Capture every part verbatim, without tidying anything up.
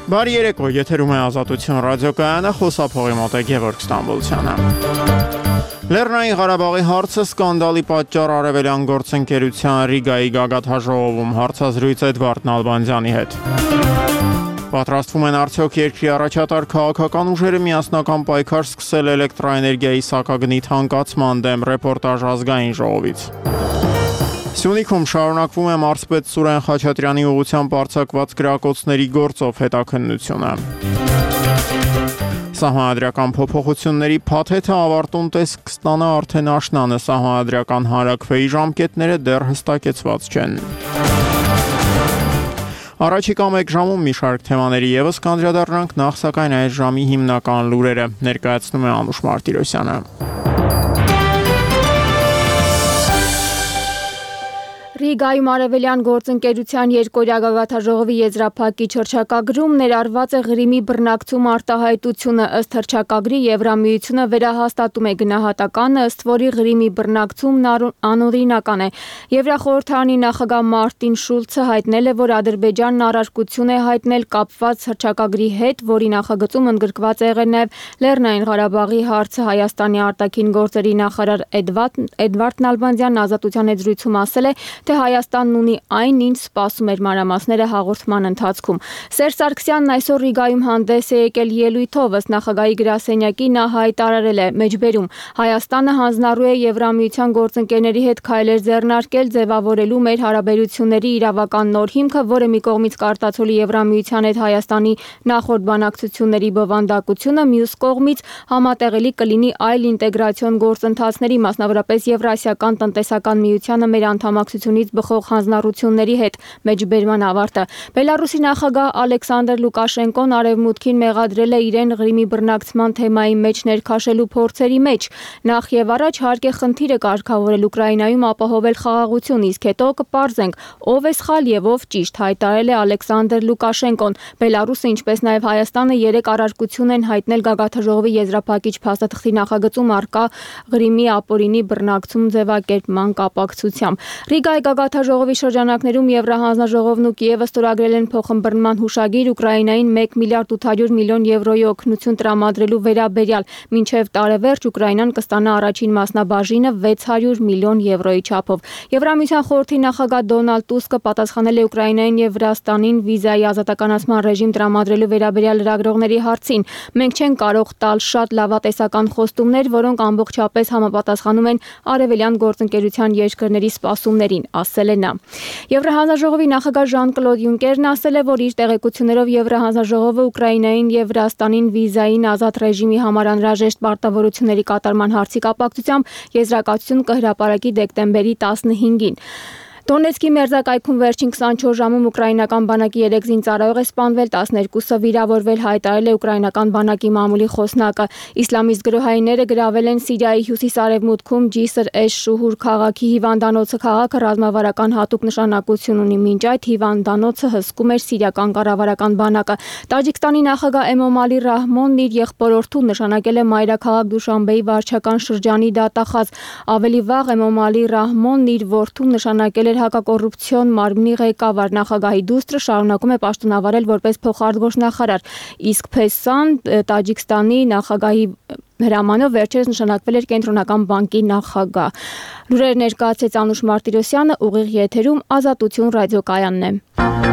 Բարի երեկո, եթերում է Ազատություն ռադիոկայանը, խոսափողի մոտ է Գևորգ Ստամբոլցյանը։ Լեռնային Ղարաբաղի հարցը սկանդալի պատճառ արևելյան գործընկերության Ռիգայի գագաթնաժողովում հարցազրույց Էդվարդ Նալբանդյանի հետ։ Պատրաստվում են արդյոք երկրի առաջատար քաղաքական ուժերը միասնական պայքար սկսել էլեկտրաէներգիայի սակագնի թանկացման դեմ, ռեպորտաժ ազգային ժողովից։ Սյունիքում շարունակվում է մարզպետ Սուրեն Խաչատրյանի ուղղությամբ արձակված գրակոծների գործով հետաքննությունը։ Սահմանադրական փոփոխությունների փաթեթը ավարտուն տեսք կստանա արդեն աշնանը, սահմանադրական հանրաքվեի ժամկետները դեռ հստակեցված չեն։ Առաջիկա մեկ ժամում մի շարք թեմաների ևս կանդրադառնանք, նախ սակայն այս ժամի հիմնական լուրերը ներկայացնում է Անուշ Մարտիրոսյանը։ Ռիգայում արևելյան գործընկերության երկօրյա գագաթնաժողովի եզրափակիչ հռչակագրում ներառված է Ղրիմի բռնակցում արտահայտությունը, ըստ հռչակագրի Եվրամիությունը վերահաստատում է գնահատականը, ըստ որի Ղրիմի բռնակցումն անօրինական է։ Եվրախորհրդարանի նախագահ Մարտին Շուլցը հայտնել է, որ Ադրբեջանն առարկություն է հայտնել կապված հռչակագրի հետ, որի նախագծում ընդգրկված է եղել նաև Լեռնային Ղարաբաղի հարցը։ Հայաստանի արտաքին գործերի նախարար Էդվարդ Նալբանդյանն Ազատության հետ զրույցում ասել է, թե Հայաստանն ունի այն, ինչ սպասում էր, մանրամասները հաղորդման ընթացքում։ Սերժ Սարգսյանն այսօր Ռիգայում հանդես է եկել ելույթով, ըստ նախագահի գրասենյակի նա հայտարարել է մեջբերում. Հայաստանը հանձնառու է Եվրամիության գործընկերների հետ քայլեր ձեռնարկել ձևավորելու մեր հարաբերությունների իրավական նոր հիմքը, որը մի կողմից կարտացոլի Եվրամիության հետ Հայաստանի նախորդ բանակցությունների բովանդակությունը, մյուս կողմից համատեղելի կլինի այլ ինտեգրացիոն գործընթացների, մասնավորապես Եվրասիական տնտեսական միությանը մեր անդամակցությունից բխող հանձնառությունների հետ։ Մեջբերման ավարտը։ Բելարուսի նախագահ Ալեքսանդր Լուկաշենկոն արևմուտքին մեղադրել է իրեն Ղրիմի բռնակցման թեմայի մեջ ներքաշելու փորձերի մեջ։ Նախ եւ առաջ հարկ է խնդիրը կարգավորել Ուկրաինայում ապահովել խաղաղություն, իսկ հետո կպարզենք ով է սխալ եւ ով ճիշտ, հայտարարել է Ալեքսանդր Լուկաշենկոն։ Բելարուսը, ինչպես նաեւ Հայաստանը երեք առարկություն են հայտնել գագաթնաժողովի եզրափակիչ փաստաթղթի նախագծում առկա Ղրիմի ապօրինի բռնակցում ձևակերպման կապակցությամբ։ Ռիգայի գագաթնաժողովի շրջանակներում Եվրահանձնաժողովն ու Կիևը ստորագրել են փոխըմբռնման հուշագիր Ուկրաինային մեկ միլիարդ ութ հարյուր միլիոն եվրոյի օգնություն տրամադրելու վերաբերյալ։ Մինչև տարեվերջ Ուկրաինան կստանա առաջին մասնաբաժինը վեց հարյուր միլիոն եվրոյի չափով։ Եվրամիության խորհրդի նախագահ Դոնալդ Տուսկը պատասխանել է Ուկրաինային եւ Վրաստանին վիզայի ազատականացման ռեժիմ տրամադրելու վերաբերյալ լրագրողների հարցին։ Մենք չենք կարող տալ շատ լավատեսական խոստումներ, որոնք ամբողջապես համապատասխանում են արևելյան գործընկերության երկրների սպասումներին, ասել է նա։ Եվրահանձնաժողովի նախագահ Ժան-Կլոդ Յունկերն ասել է, որ իր տեղեկություններով Եվրահանձնաժողովը Ուկրաինային եւ Վրաստանին վիզային ազատ ռեժիմի համար անհրաժեշտ պարտավորությունների կատարման հարցի կապակցությամբ եզրակացություն կհրապարակի դեկտեմբերի տասնհինգին։ Դոնեցկի մերձակայքում վերջին քսանչորս ժամում ուկրաինական բանակի երեք զինծառայող է սպանվել, տասներկուսը վիրավորվել, հայտարարել է ուկրաինական բանակի մամուլի խոսնակը։ Իսլամիստ գրոհայինները գրավել են Սիրիայի հյուսիս-արևմուտքում Ջիսր էշ-Շուհուր քաղաքի հիվանդանոցը, քաղաքը ռազմավարական հատուկ նշանակություն ունի։ Մինչ այդ հիվանդանոցը հսկում էր սիրիական կառավարական բանակը։ Տաջիկստանի նախագահ Էմոմալի Ռահմոնն իր եղբորորդուն նշանակել է մայրաքաղաք Դուշանբեի վարչական շրջանի դատախազ։ Ավելի վաղ Էմոմալի Ռահմոնն իր որդուն նշանակել հակակոռուպցիոն մարմնի ղեկավար։ Նախագահի դուստրը շարունակում է պաշտոնավարել որպես փոխարտգործնախարար, իսկ Փեսան Տաջիկստանի նախագահի հրամանով վերջերս նշանակվել էր կենտրոնական բանկի նախագահ։ Լուրեր ներկայացրեց Անուշ Մարտիրոսյանը, ուղիղ եթերում Ազատություն ռադիոկայանն է։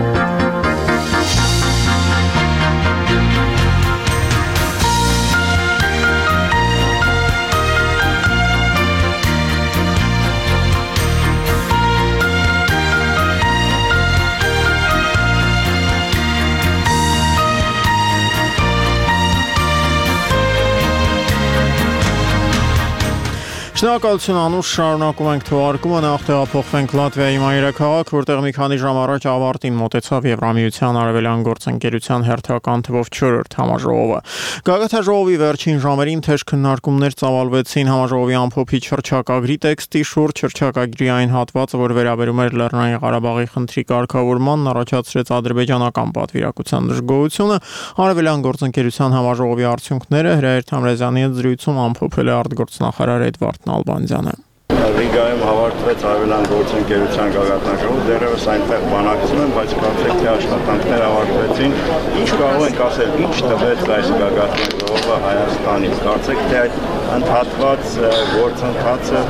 Շնորհակալություն Անուշ, շարունակում ենք թողարկումը, նախ տեղափոխվենք Լատվիայի մայրաքաղաք, որտեղ մի քանի ժամ առաջ ավարտին մոտեցավ Եվրամիության արևելյան գործընկերության հերթական թվով չորրորդ համաժողովը։ Գագաթնաժողովի վերջին ժամերին թեժ քննարկումներ ծավալվեցին համաժողովի ամփոփիչ հռչակագրի տեքստի շուրջ։ Հռչակագրի այն հատվածը, որ վերաբերում էր Լեռնային Ղարաբաղի խնդրի կարգավորմանն, առաջացրեց ադրբեջանական պատվիրակության դժգոհությունը։ Արևելյան գործընկերության համաժողովի արդյունքները Հրայր Թամրազյանի հետ զրույցում ամփոփել է արտգործնախարար Էդվարդ Նալբանդյանը։ Ռիգայում հավաքվեց Արևելյան գործընկերության գագաթնաժողով, դեռևս այնտեղ բանակցում են, բայց կարծեք թե աշխատանքներ ավարտվեցին։ Ինչ կարող ենք ասել, ինչ տվեց այս գագաթնաժողովը Հայաստանին։ Կարծեք թե այդ ընդհատված գործընթացը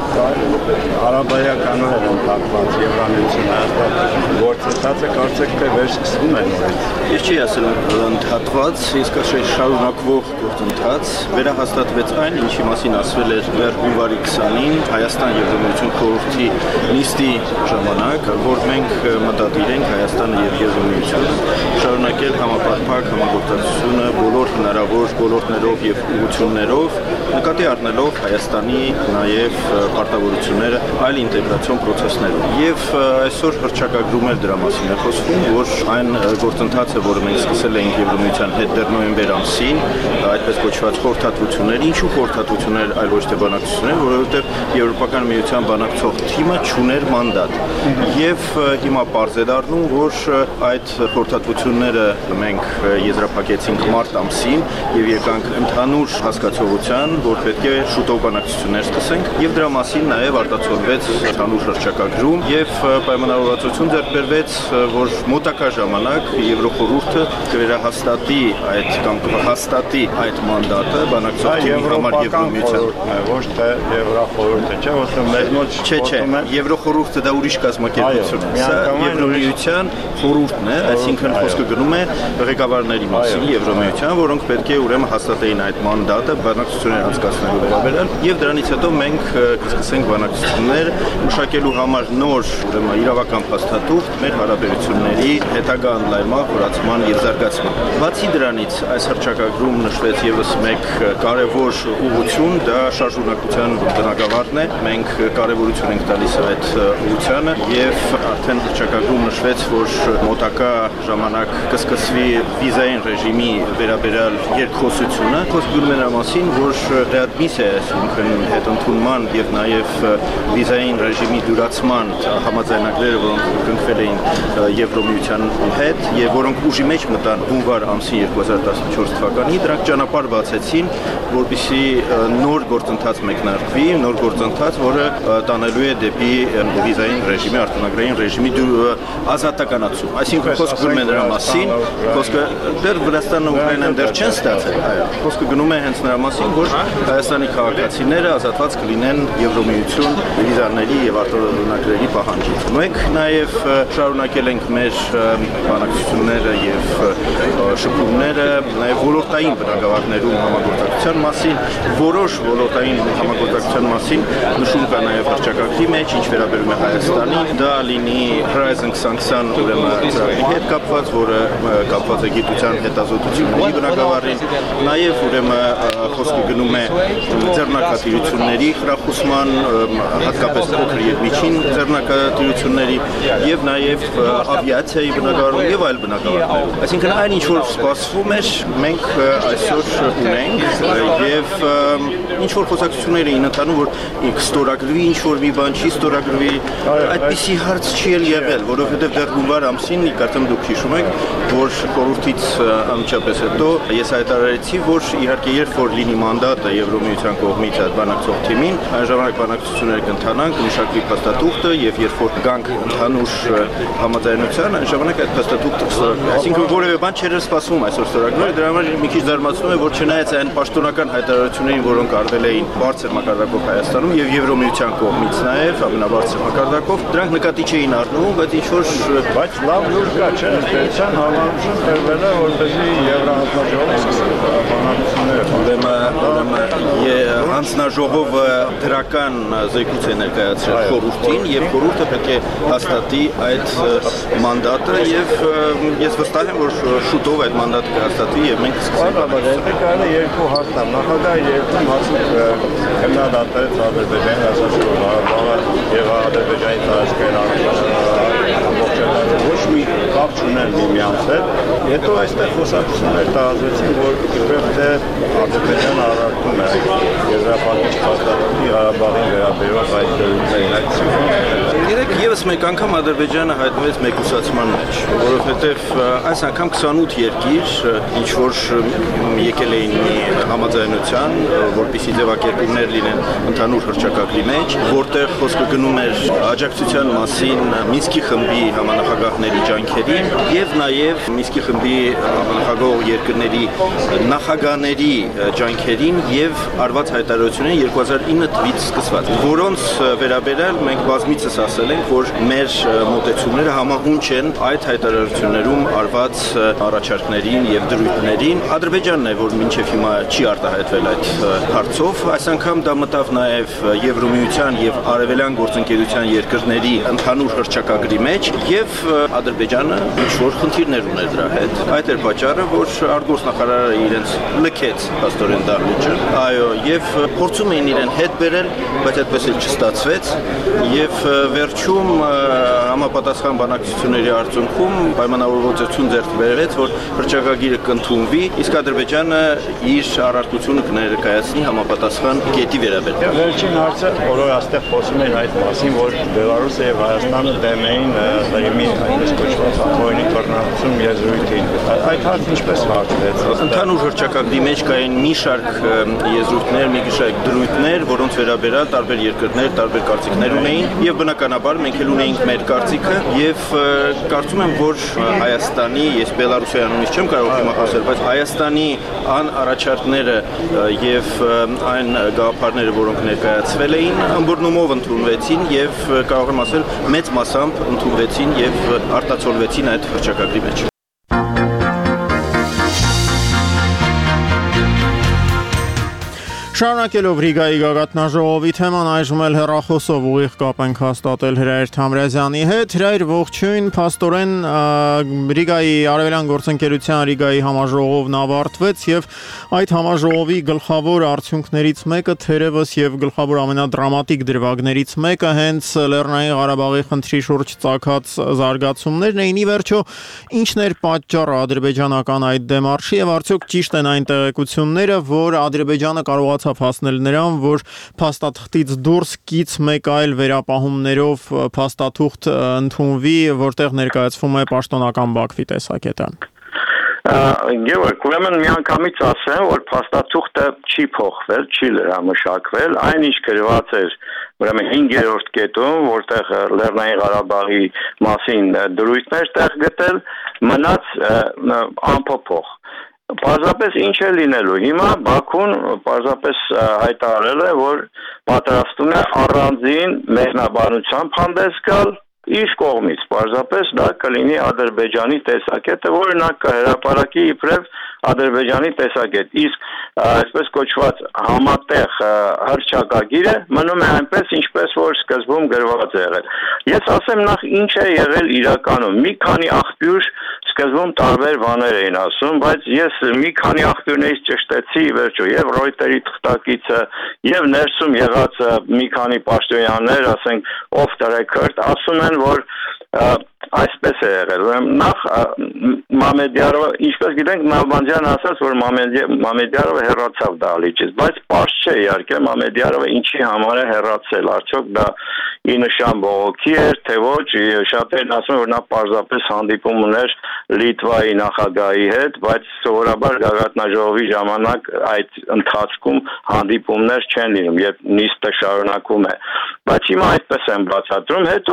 հարաբերականորեն ընդհատված Եվրամիությունը Հայաստան գործընթացը կարծեք թե վերսկսվում է նորից։ Ես չի ասել ընդհատված, իսկ ասել շարունակվող գործընթաց, վերահաստատվեց այն, ինչի մասին ասվել էր հունվարի քսանին Հայաստան Եվրամիություն խորհրդի նիստի ժամանակ, որ մենք մտադիր ենք Հայաստանը եւ Եվրամիությունը շարունակել համապարփակ համագործակցությունը բոլոր հնարավոր ոլորտներով եւ ուղղություններով, նկատի առնելով Հայաստանի նաեւ պարտավորությունները այլ ինտեգրացիոն process-ներով։ Եվ այսօր հռչակագրում էլ դրա մասին է խոսվում, որ այն գործընթացը, որը մենք սկսել ենք Եվրամիության հետ դեռ նոյեմբեր ամսին, այդպես կոչված խորհրդատվություններ, ինչու խորհրդատվություններ, այլ ոչ թե բանակցություններ, որովհետեւ Եվրոպական միության բանակցող թիմը չուներ մանդատ։ Եվ հիմա պարզ է դառնում, որ այդ խորհրդատվությունները մենք եզրափակեցինք մարտ ամսին եւ եկանք ընդհանուր հասկացողության, որ պետք է շուտով բանակցություններ սկսենք եւ դրա մասին նաեւ արտացոլվեց ընդհանուր հռչակագրում եւ պայմանավորվածություն ձեռք բերվեց, որ մոտակա ժամանակ Եվրոխորհուրդը կվերահաստատի այդ կամ կհաստատի այդ մանդատը բանակցող թիմի համար Եվրամիության, ոչ թե Եվրոխորհուրդը, չէ՞, որ մեզ մոտ չէ, չէ, Եվրոխորհուրդը դա ուրիշ կազմակերպություն է։ Սա Եվրամիության խորհուրդն է, այսինքն խոսքը գնում է ղեկավարների մասին Եվրամիության, որոնք պետք է ուրեմն հաստատեին այդ մանդատը բանակցություններ անցկացնելու վերաբերյալ եւ դրանից հետո մենք կսկսենք բանակցություններ մշակելու համար նոր ուրեմն իրավական փաստաթուղթ մեր հարաբերությունների հետագա ընդլայնման, խորացման եւ զարգացման։ Բացի դրանից այս հռչակագրում նշվեց եւս մեկ կարևոր ուղղություն, դա շարժունակության բնագավառն է։ Մենք կարևորություն ենք տալիս այդ ուղղությանը եւ արդեն հռչակագրում նշվեց, որ մոտակա ժամանակ կսկսվի վիզային ռեժիմի վերաբերյալ երկխոսությունը։ Խոսքը գնում է նրա մասին, որ ռեադմիսիա, այսինքն հետընդունման եւ նաեւ վիզային ռեժիմի դյուրացման համաձայնագրերը, որոնք կնքվել էին Եվրոմիության հետ եւ որոնք ուժի մեջ մտան հունվար ամսին երկու հազար տասնչորս թվականին, դրանք ճանապարհ բացեցին, որպեսզի նոր գործընթաց մեկնարկվի, նոր գործընթաց, որը տանելու է դեպի վիզային ռեժիմի, արտոնագրային ռեժիմի ազատականացում։ Այսինքն խոսքը գնում է նրա մասին, խոսքը դեռ Վրաստանն ու Ուկրաինան դեռ չեն ստացել, այո, խոսքը գնում է հենց նրա մասին, որ Հայաստանի քաղաքացիները ազատված կլինեն Եվրոմիություն վիզաների եւ արտոնագրերի պահանջից։ Մենք նաեւ շարունակել ենք մեր բանակցությունները եւ շփումները նաեւ ոլորտային բնագավառներում համագործակցության մասին, որոշ ոլորտային համագործակցության մասին նշում կա նաեւ հռչակագրի մեջ, ինչ վերաբերում է Հայաստանին, դա լինի Horizon twenty twenty ուրեմն ծրագրի հետ կապված, որը կապված է գիտության հետազոտությունների բնագավառին, նաեւ ուրեմն խոսքը գնում է ձեռնարկատիրությունների խրախուսման, հատկապես փոքր եւ միջին ձեռնարկատիրությունների եւ նաեւ ավիացիայի բնագավառում եւ այլ բնագավառներում։ Այսինքն այն ինչ որ սպասվում էր, մենք այսօր ունենք եւ ինչ որ խոսակցություններ էին ընթանում, որ կստորագրվի ինչ որ մի բան, չի ստորագրվի, այդպիսի հարց չի եղել, որովհետեւ դեռ հունվար ամսին, կարծեմ դուք հիշում եք, որ խորհրդից անմիջապես հետո ես հայտարարեցի, որ իհարկե երբ որ լինի մանդատը Եվրոմիության կողմից այդ բանակցող թիմին, այն ժամանակ բանակցություններ կընթանան, կմշակվի փաստաթուղթը եւ երբ որ գանք ընդհանուր համաձայնության, այն ժամանակ այդ փաստաթուղթը կստորագրվի։ Այսինքն որևէ բան չէր սպասվում այսօր ստորագրել, դրա համար մի քիչ զարմացնում է, որ չնայած այն պաշտոնական հայտարարություններին, որոնք արվել էին բարձր մակարդակով Հայաստանում եւ Եվրոմիության կողմից նաեւ ամենաբարձր մակարդակով, դրանք նկատի չէին առնում, բայց ինչ որ բայց լավ լուր կա, չէ՞, պետության համառություն տրվել է, որպեսզի Եվրահանձնաժողովը սկսի բանակցությունները։ Ուրեմն ուրեմն հանձնաժողովը դրական զեկույց է ներկայացրել խորհրդին եւ խորհուրդը պետք է հաստատի այդ մանդատը եւ ես վստահ եմ, որ շուտով այդ մանդատը կհաստատվի եւ մենք կսկսենք։ Բայց կարելի է երկու հարց տալ։ Նախագահը երկու հարցում քննադատեց Ադրբեջանի ասացող Ղարաբաղը եւ Ադրբեջանի տարածքային ոչ մի կապ չունեն միմյանց հետ Հետո այստեղ խոսակցություններ տարածվեցին, որ իբրև թե Ադրբեջանը առարկում է եզրափակիչ փաստաթղթի Ղարաբաղին վերաբերող այդ դրույթներին այդ Երեք եւս մեկ անգամ Ադրբեջանը հայտնվեց մեկուսացման մեջ, որովհետեւ այս անգամ քսանութ երկիր ինչ որ եկել էին մի համաձայնության, որպեսզի ձևակերպումներ լինեն ընդհանուր հռչակագրի մեջ, որտեղ խոսքը գնում էր աջակցության մասին Մինսկի խմբի համանախագահների ջանքերին եւ նաեւ Մինսկի խմբի համանախագահ երկրների նախագահների ջանքերին եւ արված հայտարարություններին երկու հազար ինը թվականից սկսված, որոնց վերաբերյալ մենք բազմիցս ասել ենք, որ մեր մոտեցումները համահունչ են այդ հայտարարություններում արված առաջարկներին եւ դրույթներին։ Ադրբեջանն է, որ մինչեւ հիմա չի արտահայտվել այդ հարցով, այս անգամ դա մտավ նաեւ Եվրոմիության եւ Արևելյան գործընկերության երկրների ընդհանուր հռչակագրի մեջ եւ Ադրբեջանը ինչ որ խնդիրներ ուներ դրա հետ։ Այդ էր պատճառը, որ արտգործնախարարը իրենց լքեց աստորեն դահլիճը։ Այո, եւ փորձում էին իրեն հետ բերել, բայց այդպես էլ չստացվեց եւ վերջում համապատասխան բանակցությունների արդյունքում պայմանավորվածություն ձեռք բերվեց, որ հռչակագիրը կընդունվի, իսկ Ադրբեջանը իր առարկությունը կներկայացնի համապատասխան կետի վերաբերյալ։ Վերջին հարցը, բոլորը այստեղ խոսում են այդ մասին, որ Բելարուսը եւ Հայաստանը դեմ էին Ղրիմի այնպես կոչված ատոմի բռնապետություն եզրույթին։ Այդ հարցը ինչպես հարթվեց։ Ընդհանուր հռչակագրի մեջ կային մի շարք եզրույթներ, մի շարք դրույթներ, որոնց վերաբերյալ տարբեր երկրներ տարբեր կարծիքներ ունեին եւ բնականաբար մենք էլ ունեինք մեր կարծիքը եւ կարծում եմ, որ Հայաստանի, ես Բելարուսի անունից չեմ կարող հիմա խոսել, բայց Հայաստանի ան առաջարկները եւ այն գաղափարները, որոնք ներկայացվել էին, ըմբռնումով ընդունվեցին եւ կարող եմ ասել մեծ մասամբ ընդունվեցին եւ արտացոլվեցին այդ հռչակագրի մեջ։ Շարունակելով Ռիգայի գագաթնաժողովի թեման, այժմ էլ հեռախոսով ուղիղ կապ ենք հաստատել Հրայր Թամրազյանի հետ։ Հրայր, ողջույն, փաստորեն Ռիգայի Արևելյան գործընկերության Ռիգայի համաժողովն ավարտվեց եւ այդ համաժողովի գլխավոր արդյունքներից մեկը, թերևս եւ գլխավոր ամենադրամատիկ դրվագներից մեկը հենց Լեռնային Ղարաբաղի խնդրի շուրջ ծագած զարգացումներն էին։ Ի վերջո, ինչն էր պատճառը ադրբեջանական այդ դեմարշի եւ արդյոք ճիշտ են այն տեղեկությունները, որ Ադրբեջանը կարողացավ հասնել նրան, որ փաստաթղթից դուրս կից մեկ այլ վերապահումներով փաստաթուղթ ընդունվի, որտեղ ներկայացվում է պաշտոնական Բաքվի տեսակետը։ Գևորգ, ուրեմն միանգամից ասեմ, որ փաստաթուղթը չի փոխվել, չի լրամշակվել, այն ինչ գրված էր ուրեմն հինգերորդ կետում, որտեղ Լեռնային Ղարաբաղի մասին դրույթներ տեղ գտել, մնաց անփոփոխ։ Պարզապես ինչ է լինելու, հիմա Բաքուն պարզապես հայտարարել է, որ պատրաստում է առանձին մեկնաբանությամբ հանդես գալ իր կողմից, պարզապես դա կլինի Ադրբեջանի տեսակետը, որը նա կհրապարակի իբրև Ադրբեջանի տեսակետ, իսկ այսպես կոչված համատեղ հռչակագիրը մնում է այնպես, ինչպես որ սկզբում գրված է եղել։ Ես ասեմ նախ ինչ է եղել իրականում, մի քանի աղբյուր սկզբում տարբեր բաներ էին ասում, բայց ես մի քանի աղբյուրներից ճշտեցի ի վերջո եւ Reuters-ի թղթակիցը եւ ներսում եղած մի քանի պաշտոնյաներ, ասենք off the record, ասում են, որ այսպես է եղել։ Նախ Մամեդյարովը, ինչպես գիտենք, Նալբանդյանը ասաց, որ Մամեդյարովը հեռացավ դահլիճից, բայց պարզ չէ իհարկե Մամեդյարովը ինչի համար է հեռացել, արդյոք դա ի նշան բողոքի էր, թե ոչ, շատերն ասում են, որ նա պարզապես հանդիպում ուներ Լիտվայի նախագահի հետ, բայց սովորաբար գագաթնաժողովի ժամանակ այդ ընթացքում հանդիպումներ չեն լինում, երբ նիստը շարունակվում է։ Բայց հիմա այդպես են բացատրում, հետո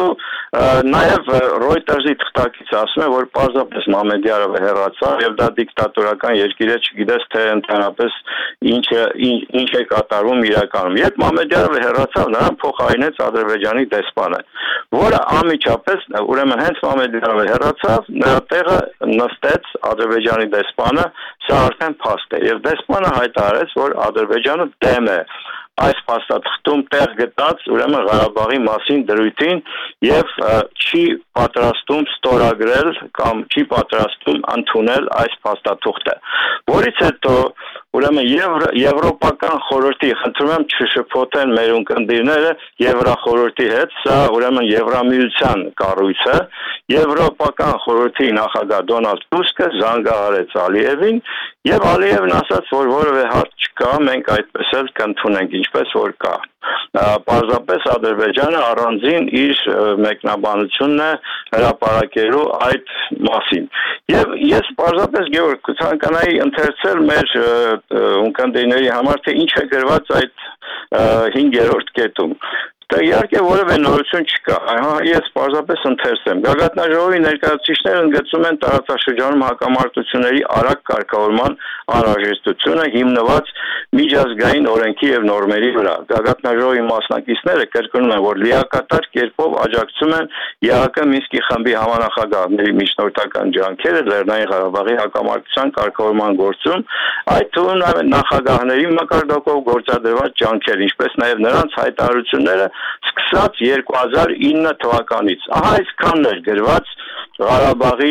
նաև Reuters-ի թղթակիցը ասում է, որ պարզապես Մամեդյարովը հեռացավ եւ դա դիկտատորական երկիր է, չգիտես թե ընդհանրապես ինչ ինչ է կատարվում իրականում։ Երբ Մամեդյարովը հեռացավ, նրան փոխարինեց Ադրբեջանի դեսպանը, որը անմիջապես, ուրեմն հենց Մամեդյարովը հեռացավ, նրա տեղը նստեց Ադրբեջանի դեսպանը, սա արդեն փաստ է եւ դեսպանը հայտարարեց, որ Ադրբեջանը դեմ է այս փաստաթղթում տեղ գտած ուրեմն Ղարաբաղի մասին դրույթին եւ չի պատրաստում ստորագրել կամ չի պատրաստում ընդունել այս փաստաթուղթը, որից հետո ուրեմն Եվրոպական խորհրդի խնդրում եմ չշփոթեն մեր ունկնդիրները Եվրախորհրդի հետ, սա ուրեմն Եվրամիության կառույց է, Եվրոպական խորհրդի նախագահ Դոնալդ Տուսկը զանգահարեց Ալիևին եւ Ալիևն ասաց, որ որևէ հարց չկա, մենք այդպես էլ կընդունենք, ինչպես որ կա։ Պարզապես Ադրբեջանը առանձին իր մեկնաբանությունն է հրապարակելու այդ մասին։ Եվ ես պարզապես Գևորգ ցանկանայի ընթերցել մեր ունկնդիրների համար, թե ինչ է գրված այդ հինգերորդ կետում։ Դա իհարկե որևէ նորություն չկա, ես պարզապես ընթերցեմ։ Գագաթնաժողովի ներկայացուցիչները ընդգծում են տարածաշրջանում հակամարտությունների արագ կարգավորման անհրաժեշտությունը հիմնված միջազգային օրենքի եւ նորմերի վրա։ Գագաթնաժողովի մասնակիցները կրկնում են, որ լիակատար կերպով աջակցում են ԵԱՀԿ Մինսկի խմբի համանախագահների միջնորդական ջանքերը Լեռնային Ղարաբաղի հակամարտության կարգավորման գործում, այդ թվում նախագահների մակարդակով գործադրված ջանքեր, ինչպես նաեւ նրանց հայտարարությունները սկսած երկու հազար ինը թվականից։ Ահա այսքանն էր գրված Ղարաբաղի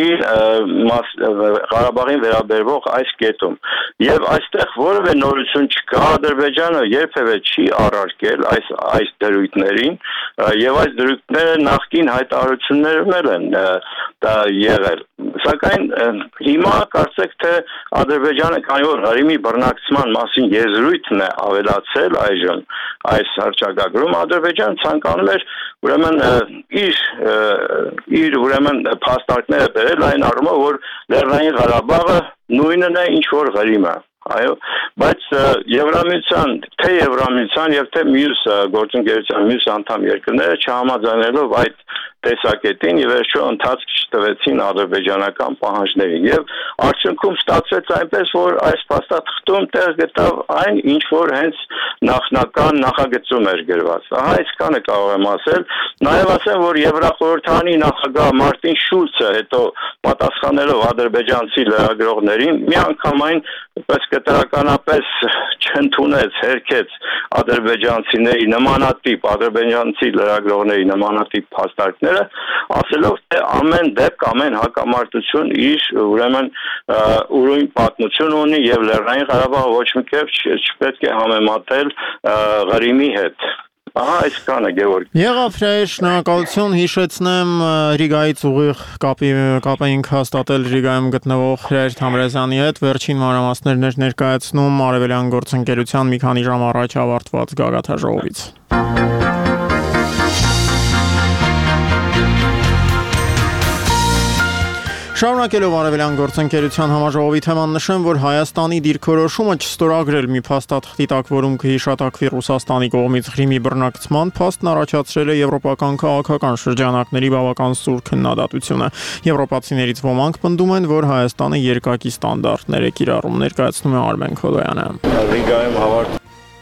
Ղարաբաղին վերաբերող այս կետում։ Եվ այստեղ որևէ նորություն չկա, Ադրբեջանը երբևէ չի առարկել այս այս դրույթներին, եւ այս դրույթները նախկին հայտարարություններում են դա եղել։ Սակայն հիմա կարծեք թե Ադրբեջանը քանի որ Ղրիմի բռնակցման մասին եզրույթն է ավելացել այժմ այս հռչակագրում, Ադրբեջանը ցանկանում էր ուրեմն իր իր ուրեմն փաստարկները բերել այն առումով, որ Լեռնային Ղարաբաղը նույնն է, ինչ որ Ղրիմը։ Այո, բայց Եվրամիության, թե Եվրամիության եւ թե մյուս գործընկերության մյուս անդամ երկրները չհամաձայնելով այդ տեսակետին եւ վերջո ընթացք չտվեցին ադրբեջանական պահանջներին եւ արդյունքում ստացվեց այնպես, որ այս փաստաթղթում տեղ գտավ այն, ինչ որ հենց նախնական նախագծում էր գրված։ Ահա այսքանը կարող եմ ասել, նաեւ ասեմ, որ Եվրախորհրդանի նախագահ Մարտին Շուլցը հետո պատասխանելով ադրբեջանցի լրագրողներին միանգամայն պես կտրականապես չընդունեց, հերքեց ադրբեջանցիների նմանատիպ, ադրբեջանցի լրագրողների նմանատիպ փաստարկները, ասելով թե ամեն դեպք, ամեն հակամարտություն իր ուրեմն ուրույն պատմություն ունի եւ Լեռնային Ղարաբաղը ոչ մի կերպ չպետք է համեմատել Ղրիմի հետ։ Ահա այսքանը Գևորգ։ Եղավ հրայր, շնորհակալություն, հիշեցնեմ Ռիգայից ուղիղ կապի կապ էինք հաստատել Ռիգայում գտնվող Հրայր Թամրազյանի հետ, վերջին մանրամասներն էր ներկայացնում Արևելյան գործընկերության մի քանի ժամ առաջ ավարտված գագաթնաժողովից։ Շարունակելով Արևելյան գործընկերության համաժողովի թեման նշեմ, որ Հայաստանի դիրքորոշումը չստորագրել մի փաստաթղթի տակ, որում կհիշատակվի Ռուսաստանի կողմից Ղրիմի բռնակցման փաստն առաջացրել է եվրոպական քաղաքական շրջանակների բավական սուր քննադատությունը։ Եվրոպացիներից ոմանք պնդում են, որ Հայաստանը երկակի ստանդարտներ է կիրառում, ներկայացնում է Արմեն Քոլոյանը։ Ռիգայում հավարտ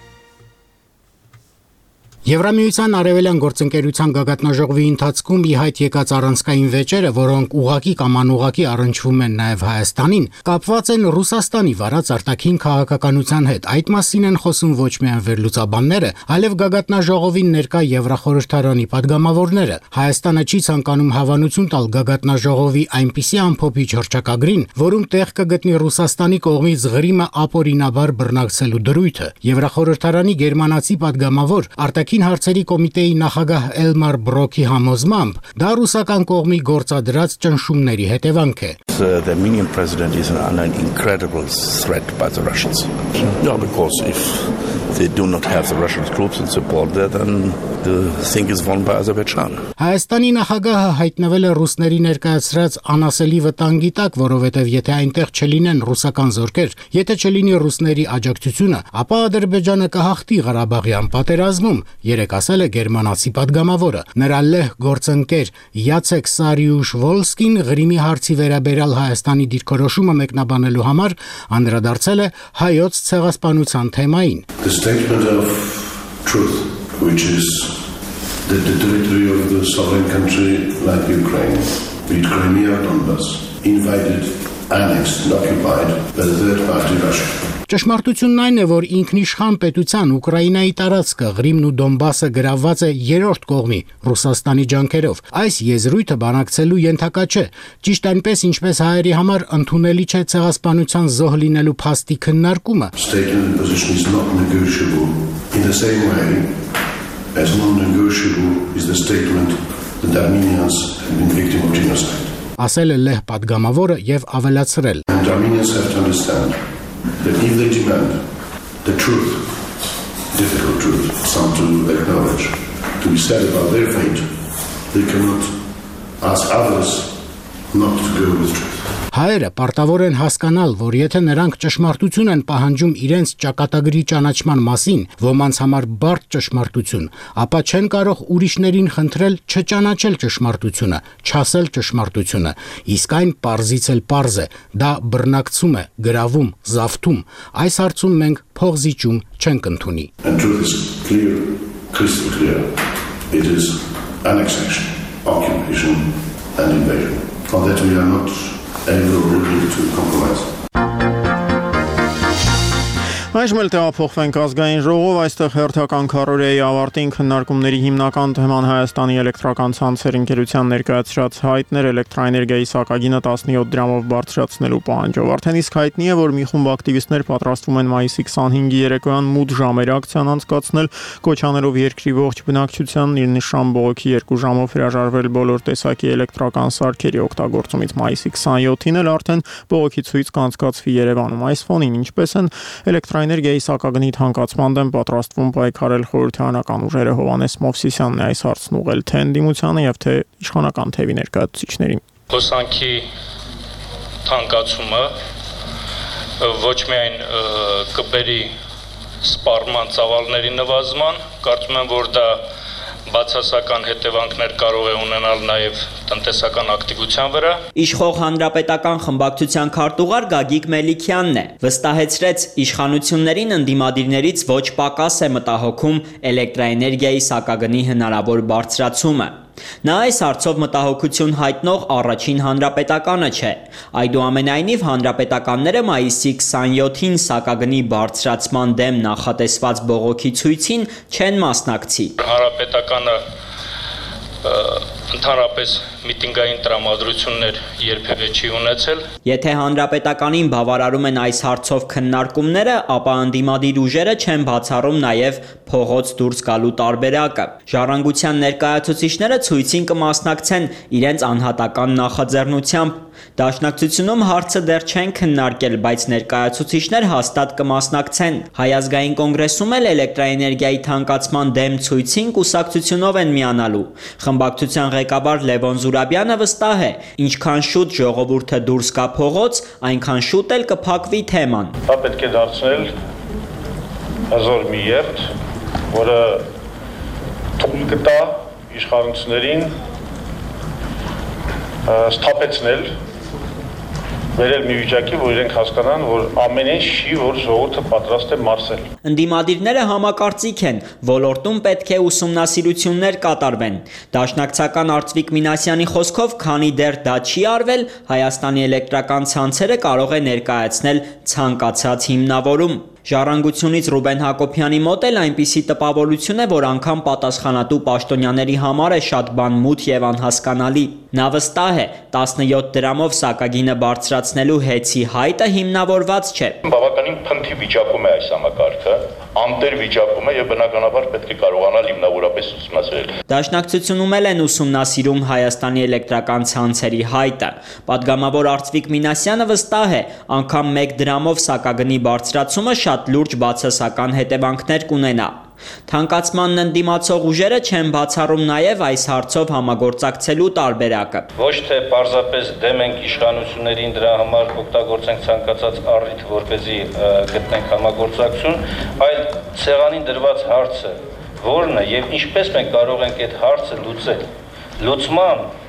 Եվրամիության Արևելյան գործընկերության գագաթնաժողովի ընթացքում ի հայտ եկած առանցքային վեճերը, որոնք ուղղակի կամ անուղղակի առնչվում են նաև Հայաստանին, կապված են Ռուսաստանի վարած արտաքին քաղաքականության հետ։ Այդ մասին են խոսում ոչ միայն վերլուծաբանները, այլև գագաթնաժողովին ներկա Եվրախորհրդարանի падգամավորները։ Հայաստանը չի ցանկանում հավանություն տալ գագաթնաժողովի այնպիսի ամփոփիչ հռչակագրին, որում տեղ կգտնի Ռուսաստանի կողմից Ղրիմը ապօրինաբար բռնակցելու դրույթը։ Եվրախորհրդարանի գերմանացի падգամավոր արտաքին հարցերի կոմիտեի նախագահ Էլմար Բրոկի համոզմամբ դա ռուսական կողմի գործադրած ճնշումների հետևանք է։ The Armenian president is under an incredible threat by the Russians. No, because if they do not have the Russian troops in support there, then the thing is won by Azerbaijan. Հայաստանի նախագահը հայտնվել է ռուսների ներկայացրած անասելի վտանգի տակ, որովհետև եթե այնտեղ չլինեն ռուսական զորքեր, եթե չլինի ռուսների աջակցությունը, ապա Ադրբեջանը կհաղթի Ղարաբաղյան պատերազմում, երեք ասել է գերմանացի падգամավորը։ Նրա լեհ գործընկեր Յացեք Սարիուշ-Վոլսկին Ղրիմի հարցի վերաբերյալ Հայաստանի դիրքորոշումը մեկնաբանելու համար անդրադարձել է հայոց ցեղասպանության թեմային։ The statement of truth, which is that the territory of the sovereign country like Ukraine, with Crimea, Donbass, invaded annexed and occupied by the third party Russia. Ճշմարտությունն այն է, որ ինքնիշխան պետության Ուկրաինայի տարածքը Ղրիմն ու Դոնբասը գրավված է երրորդ կողմի Ռուսաստանի ջանքերով։ Այս եզրույթը բանակցելու ենթակա չէ։ Ճիշտ այնպես, ինչպես հայերի համար ընդունելի չէ ցեղասպանության զոհ լինելու փաստի քննարկումը։ Statement position is not negotiable in the same way as non-negotiable is the statement that Armenians have been victim of genocide. Ասել է լեհ պատգամավորը եւ ավելացրել. And Armenians have to understand that if they demand the truth, difficult truth, some to acknowledge, to be said about their fate, they cannot ask others not to go with truth. Հայերը պարտավոր են հասկանալ, որ եթե նրանք ճշմարտություն են պահանջում իրենց ճակատագրի ճանաչման մասին, ոմանց համար բարդ ճշմարտություն, ապա չեն կարող ուրիշներին խնդրել չճանաչել ճշմարտությունը, չասել ճշմարտությունը, իսկ այն պարզից էլ պարզ է, դա բռնակցում է, գրավում, զավթում, այս հարցում մենք փողզիջում չենք ընդունի։ And truth is clear, crystal clear. It is annexation, occupation and invasion. On that we are not able really to compromise. Այժմ էլ տեղափոխվենք ազգային ժողով, այստեղ հերթական քառօրյայի ավարտին քննարկումների հիմնական թեման Հայաստանի էլեկտրական ցանցեր ընկերության ներկայացրած հայտներ էլեկտրաէներգիայի սակագինը տասնյոթ դրամով բարձրացնելու պահանջով։ Արդեն իսկ հայտնի է, որ մի խումբ ակտիվիստներ պատրաստվում են մայիսի քսանհինգի երեկոյան մութ ժամեր ակցիան անցկացնել, կոչանելով երկրի ողջ բնակչությանն իր նշան բողոքի երկու ժամով հրաժարվել բոլոր տեսակի էլեկտրական սարքերի օգտագործումից։ Մայիսի քսանյոթին էլ արդեն բողոքի ցույց կանցկացվի Երևանում։ Այս ֆոնին ինչպես են էլեկտրաէներգիայի սակագնի թանկացման դեմ պատրաստվում պայքարել խորհրդարանական ուժերը։ Հովհաննես Մովսիսյանն է այս հարցն ուղղել թե ընդդիմությանը եւ թե իշխանական թևի ներկայացուցիչներին։ Հոսանքի թանկացումը ոչ միայն կբերի սպառման ծավալների նվազման, կարծում եմ, որ դա բացասական հետևանքներ կարող է ունենալ նաև տնտեսական ակտիվության վրա։ Իշխող հանրապետական խմբակցության քարտուղար Գագիկ Մելիքյանն է վստահեցրեց իշխանություններին ընդդիմադիրներից ոչ պակաս է մտահոգում էլեկտրաէներգիայի սակագնի հնարավոր բարձրացումը։ Նա այս հարցով մտահոգություն հայտնող առաջին հանրապետականը չէ։ Այդուամենայնիվ հանրապետականները մայիսի քսանյոթին սակագնի բարձրացման դեմ նախատեսված բողոքի ցույցին չեն մասնակցի։ Հանրապետականը ընդհանրապես միտինգային տրամադրություններ երբևէ չի ունեցել։ Եթե հանրապետականին բավարարում են այս հարցով քննարկումները, ապա ընդդիմադիր ուժերը չեն բացառում նաև փողոց դուրս գալու տարբերակը։ Ժառանգության ներկայացուցիչները ցույցին կմասնակցեն իրենց անհատական նախաձեռնությամբ։ Դաշնակցությունում հարցը դեռ չեն քննարկել, բայց ներկայացուցիչներ հաստատ կմասնակցեն։ Հայ ազգային կոնգրեսում էլ էլեկտրաէներգիայի թանկացման դեմ ցույցին կուսակցությունով են միանալու։ Խմբակցության ղեկավար Լևոն Զուրաբյանը վստահ է, ինչքան շուտ ժողովուրդը դուրս գա փողոց, այնքան շուտ էլ կփակվի թեման։ Դա պետք է դարձնել հզոր մի երթ, որը թույլ կտա իշխանություններին սթափեցնել, վերել մի վիճակի, որ իրենք հասկանան, որ ամեն ինչ չի, որ ժողովուրդը պատրաստ է մարսել։ Ընդդիմադիրները համակարծիք են, ոլորտում պետք է ուսումնասիրություններ կատարվեն։ Դաշնակցական Արծվիկ Մինասյանի խոսքով, քանի դեռ դա չի արվել, Հայաստանի էլեկտրական ցանցերը կարող է ներկայացնել ցանկացած հիմնավորում։ Ժառանգությունից Ռուբեն Հակոբյանի մոտ էլ այնպիսի տպավորություն է, որ անգամ պատասխանատու պաշտոնյաների համար է շատ բան մութ եւ անհասկանալի։ Նա վստահ է, տասնյոթ դրամով սակագինը բարձրացնելու հեծի հայտը հիմնավորված չէ։ Բավականին փնթի վիճակում է այս համակարգը, անտեր վիճակում է եւ բնականաբար պետք է կարողանալ հիմնավորապես ուսումնասիրել։ Դաշնակցությունում էլ են ուսումնասիրում Հայաստանի էլեկտրական ցանցերի հայտը։ Պատգամավոր Արծվիկ Մինասյանը վստահ է, անգամ մեկ դրամով սակագնի բարձրացումը շատ լուրջ բացասական հետևանքներ կունենա։ Թանկացմանն ընդդիմացող ուժերը չեն բացառում նաև այս հարցով համագործակցելու տարբերակը։ Ոչ թե պարզապես դեմ ենք իշխանություններին դրա համար օգտագործենք ցանկացած առիթ, որպեսզի գտնենք համագործակցություն, այլ ցեղանին դրված հարցը որն է եւ ինչպես մենք կարող ենք այդ հարցը լուծել։ Լուծման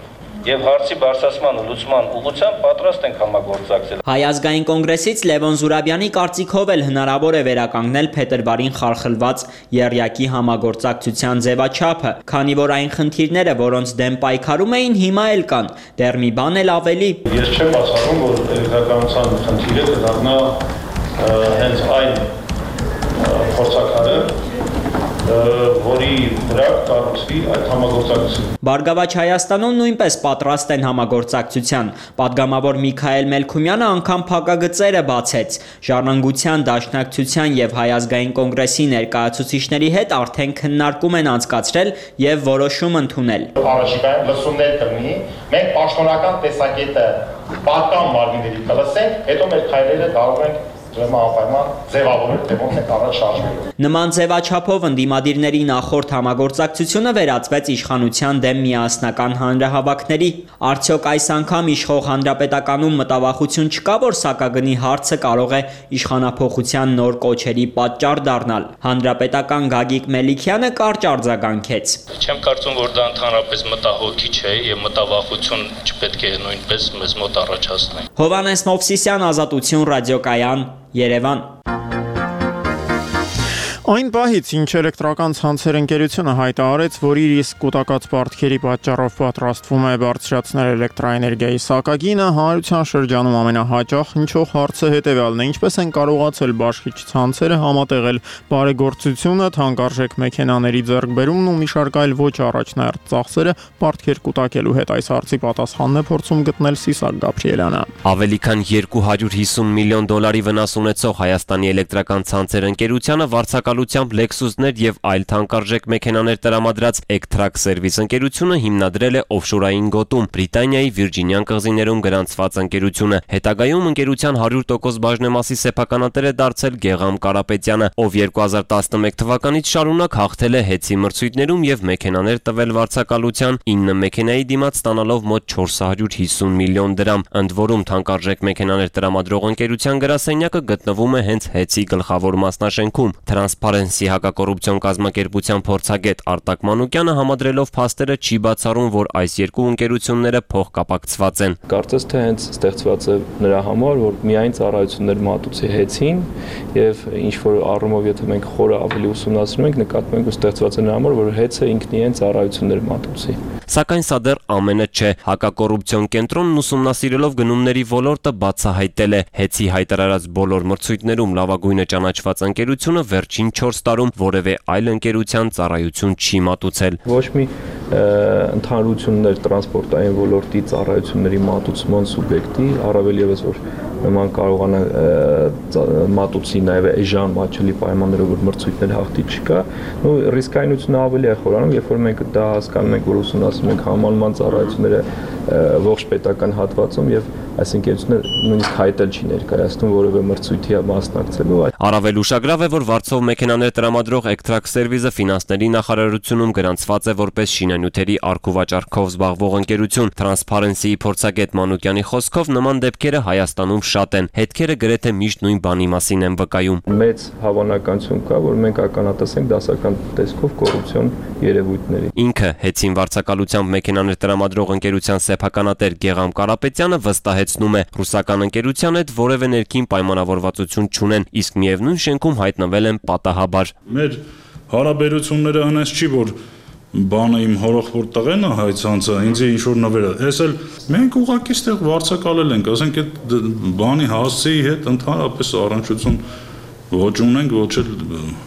եւ հարցի բարձրացման ու լուծման ուղղությամբ պատրաստ ենք համագործակցել։ Հայ ազգային կոնգրեսից Լևոն Զուրաբյանի կարծիքով էլ հնարավոր է վերականգնել փետրվարին խարխլված եռյակի համագործակցության ձևաչափը, քանի որ այն խնդիրները, որոնց դեմ պայքարում էին, հիմա էլ կան, դեռ մի բան էլ ավելի։ Ես չեմ բացառում, որ էլեկտրականության խնդիրը կդառնա հենց այն փորձակարը, որի վրա կառուցվի այդ համագործակցությունը։ Բարգավաճ Հայաստանում նույնպես պատրաստ են համագործակցության։ Պատգամավոր Միքայել Մելքումյանը անգամ փակագծերը բացեց։ Ժառանգության, Դաշնակցության եւ Հայ ազգային կոնգրեսի ներկայացուցիչների հետ արդեն քննարկում են անցկացրել եւ որոշում ընդունել։ Առաջիկայում լսումներ կլինի, մենք պաշտոնական տեսակետը պատկան մարմինների կլսենք, հետո մեր քայլերը կարող ենք Նման ձևաչափով ընդդիմադիրների նախորդ համագործակցությունը վերածվեց իշխանության դեմ միասնական հանրահավաքների։ Արդյոք այս անգամ իշխող հանրապետականում մտավախություն չկա, որ սակագնի հարցը կարող է իշխանափոխության նոր կոչերի պատճառ դառնալ։ Հանրապետական Գագիկ Մելիքյանը կարճ արձագանքեց։ Չեմ կարծում, որ դա ընդհանրապես մտահոգիչ է եւ մտավախություն չպետք է նույնպես մեզ մոտ առաջացնի։ Հովհաննես Մովսիսյան, Ազատություն, ռադիոկայան, Երևան։ Այն պահից, ինչ էլեկտրական ցանցեր ընկերությունը հայտարարեց, որ իր իսկ կൂട്ടակած պարտքերի պատճառով պատրաստվում է բարձրացնել էլեկտրաէներգիայի սակագինը, հանրության շրջանում ամենահաճախ հնչող հարցը հետևյալն է. ինչպես են կարողացել բաշխիչ ցանցերը համատեղել բարեգործությունը, թանկարժեք մեքենաների ձեռքբերումն ու մի շարք այլ ոչ առաջնահերթ ծախսերը պարտքեր կուտակելու հետ։ Այս հարցի պատասխանն է փորձում գտնել Սիսակ Գաբրիելյանը։ Ավելի քան երկու հարյուր հիսուն միլիոն դոլարի վնաս ունեցող Հայաստանի էլեկտրական ցանցեր ընկերությունը վարձակալությամբ Lexus-ներ եւ այլ թանկարժեք մեքենաներ տրամադրած Ectrac Service ընկերությունը հիմնադրել է օֆշորային գոտում Բրիտանիայի Վիրջինյան կղզիներում գրանցված ընկերությունը։ Հետագայում ընկերության հարյուր տոկոս բաժնեմասի սեփականատեր է դարձել Գեգամ Կարապետյանը, ով երկու հազար տասնմեկ թվականից շարունակ հաղթել է հեծի մրցույթներում եւ մեքենաներ տվել վարձակալության ինը մեքենայի դիմաց ստանալով մոտ չորս հարյուր հիսուն միլիոն դրամ։ Ընդ որում թանկարժեք մեքենաներ տրամադրող ընկերության գրասենյակը գտնվում է հենց հեծի գլխավոր մասնաշենքում։ Transparency հակակոռուպցիոն կազմակերպության փորձագետ Արտակ Մանուկյանը համադրելով փաստերը չի բացառում, որ այս երկու ընկերությունները փոխկապակցված են։ Կարծես թե հենց ստեղծված է նրա համար, որ միայն ծառայություններ մատուցի հեծին եւ ինչ որ առումով եթե մենք խորը ավելի ուսումնասիրում ենք, նկատում ենք, որ ստեղծված է նրա համար, որ հեծը ինքն իրեն ծառայություններ մատուցի։ Սակայն սա դեռ ամենը չէ։ Հակակոռուպցիոն կենտրոնն ուսումնասիրելով գնումների ոլորտը բացահայտել է հեծի հայտարարած բոլոր մրցույթներում լավագույնը ճանաչված ընկերությունը վերջին չորս տարում որևէ այլ ընկերության ծառայություն չի մատուցել։ Ոչ մի ընդհանրություններ տրանսպորտային ոլորտի ծառայությունների մատուցման սուբյեկտի, առավել ևս որ նման կարողանա մատուցի նաև էժան մատչելի պայմաններով, որ մրցույթներ հաղթի չկա, ու ռիսկայնությունը ավելի է խորանում, երբ որ մենք դա հասկանում ենք, որ ուսումնասիրում ենք համալման ծառայությունները ողջ պետական հատվածում եւ այս ընկերությունը նույնիսկ հայտել չի ներկայացնում որևէ մրցույթի մասնակցելու։ Առավել ուշագրավ է, որ վարձով մեքենաներ տրամադրող Ectrac Service-ը ֆինանսների նախարարությունում գրանցված է որպես շինանյութերի առքուվաճառքով զբաղվող ընկերություն։ Transparency-ի փորձագետ Մանուկյանի խոսքով նման դեպքերը Հայաստանում շատ են։ Հետքերը գրեթե միշտ նույն բանի մասին են վկայում։ Մեծ հավանականություն կա, որ մենք ականատեսենք դասական տեսքով կոռուպցիոն երևույթների։ Ինքը հեծին վարձակալությամբ մեքենաներ տրամադրող ընկերության սեփականատեր Գեգամ Կարապետյանը վստահեցնում է, ռուսական ընկերության հետ որևէ ներքին պայմանավորվածություն չունեն, իսկ միևնույն շենքում հայտնվել են պատահաբար։ Մեր հարաբերությունները հենց չի, որ բանը իմ հորոխորդ տղեն է հայ ցանցը, ինձ ինչ որ նվեր է։ Էս էլ մենք ուղղակի ստեղ վարձակալել ենք, ասենք այդ բանի հասցեի հետ ընդհանրապես առնչություն ոչ ունենք, ոչ էլ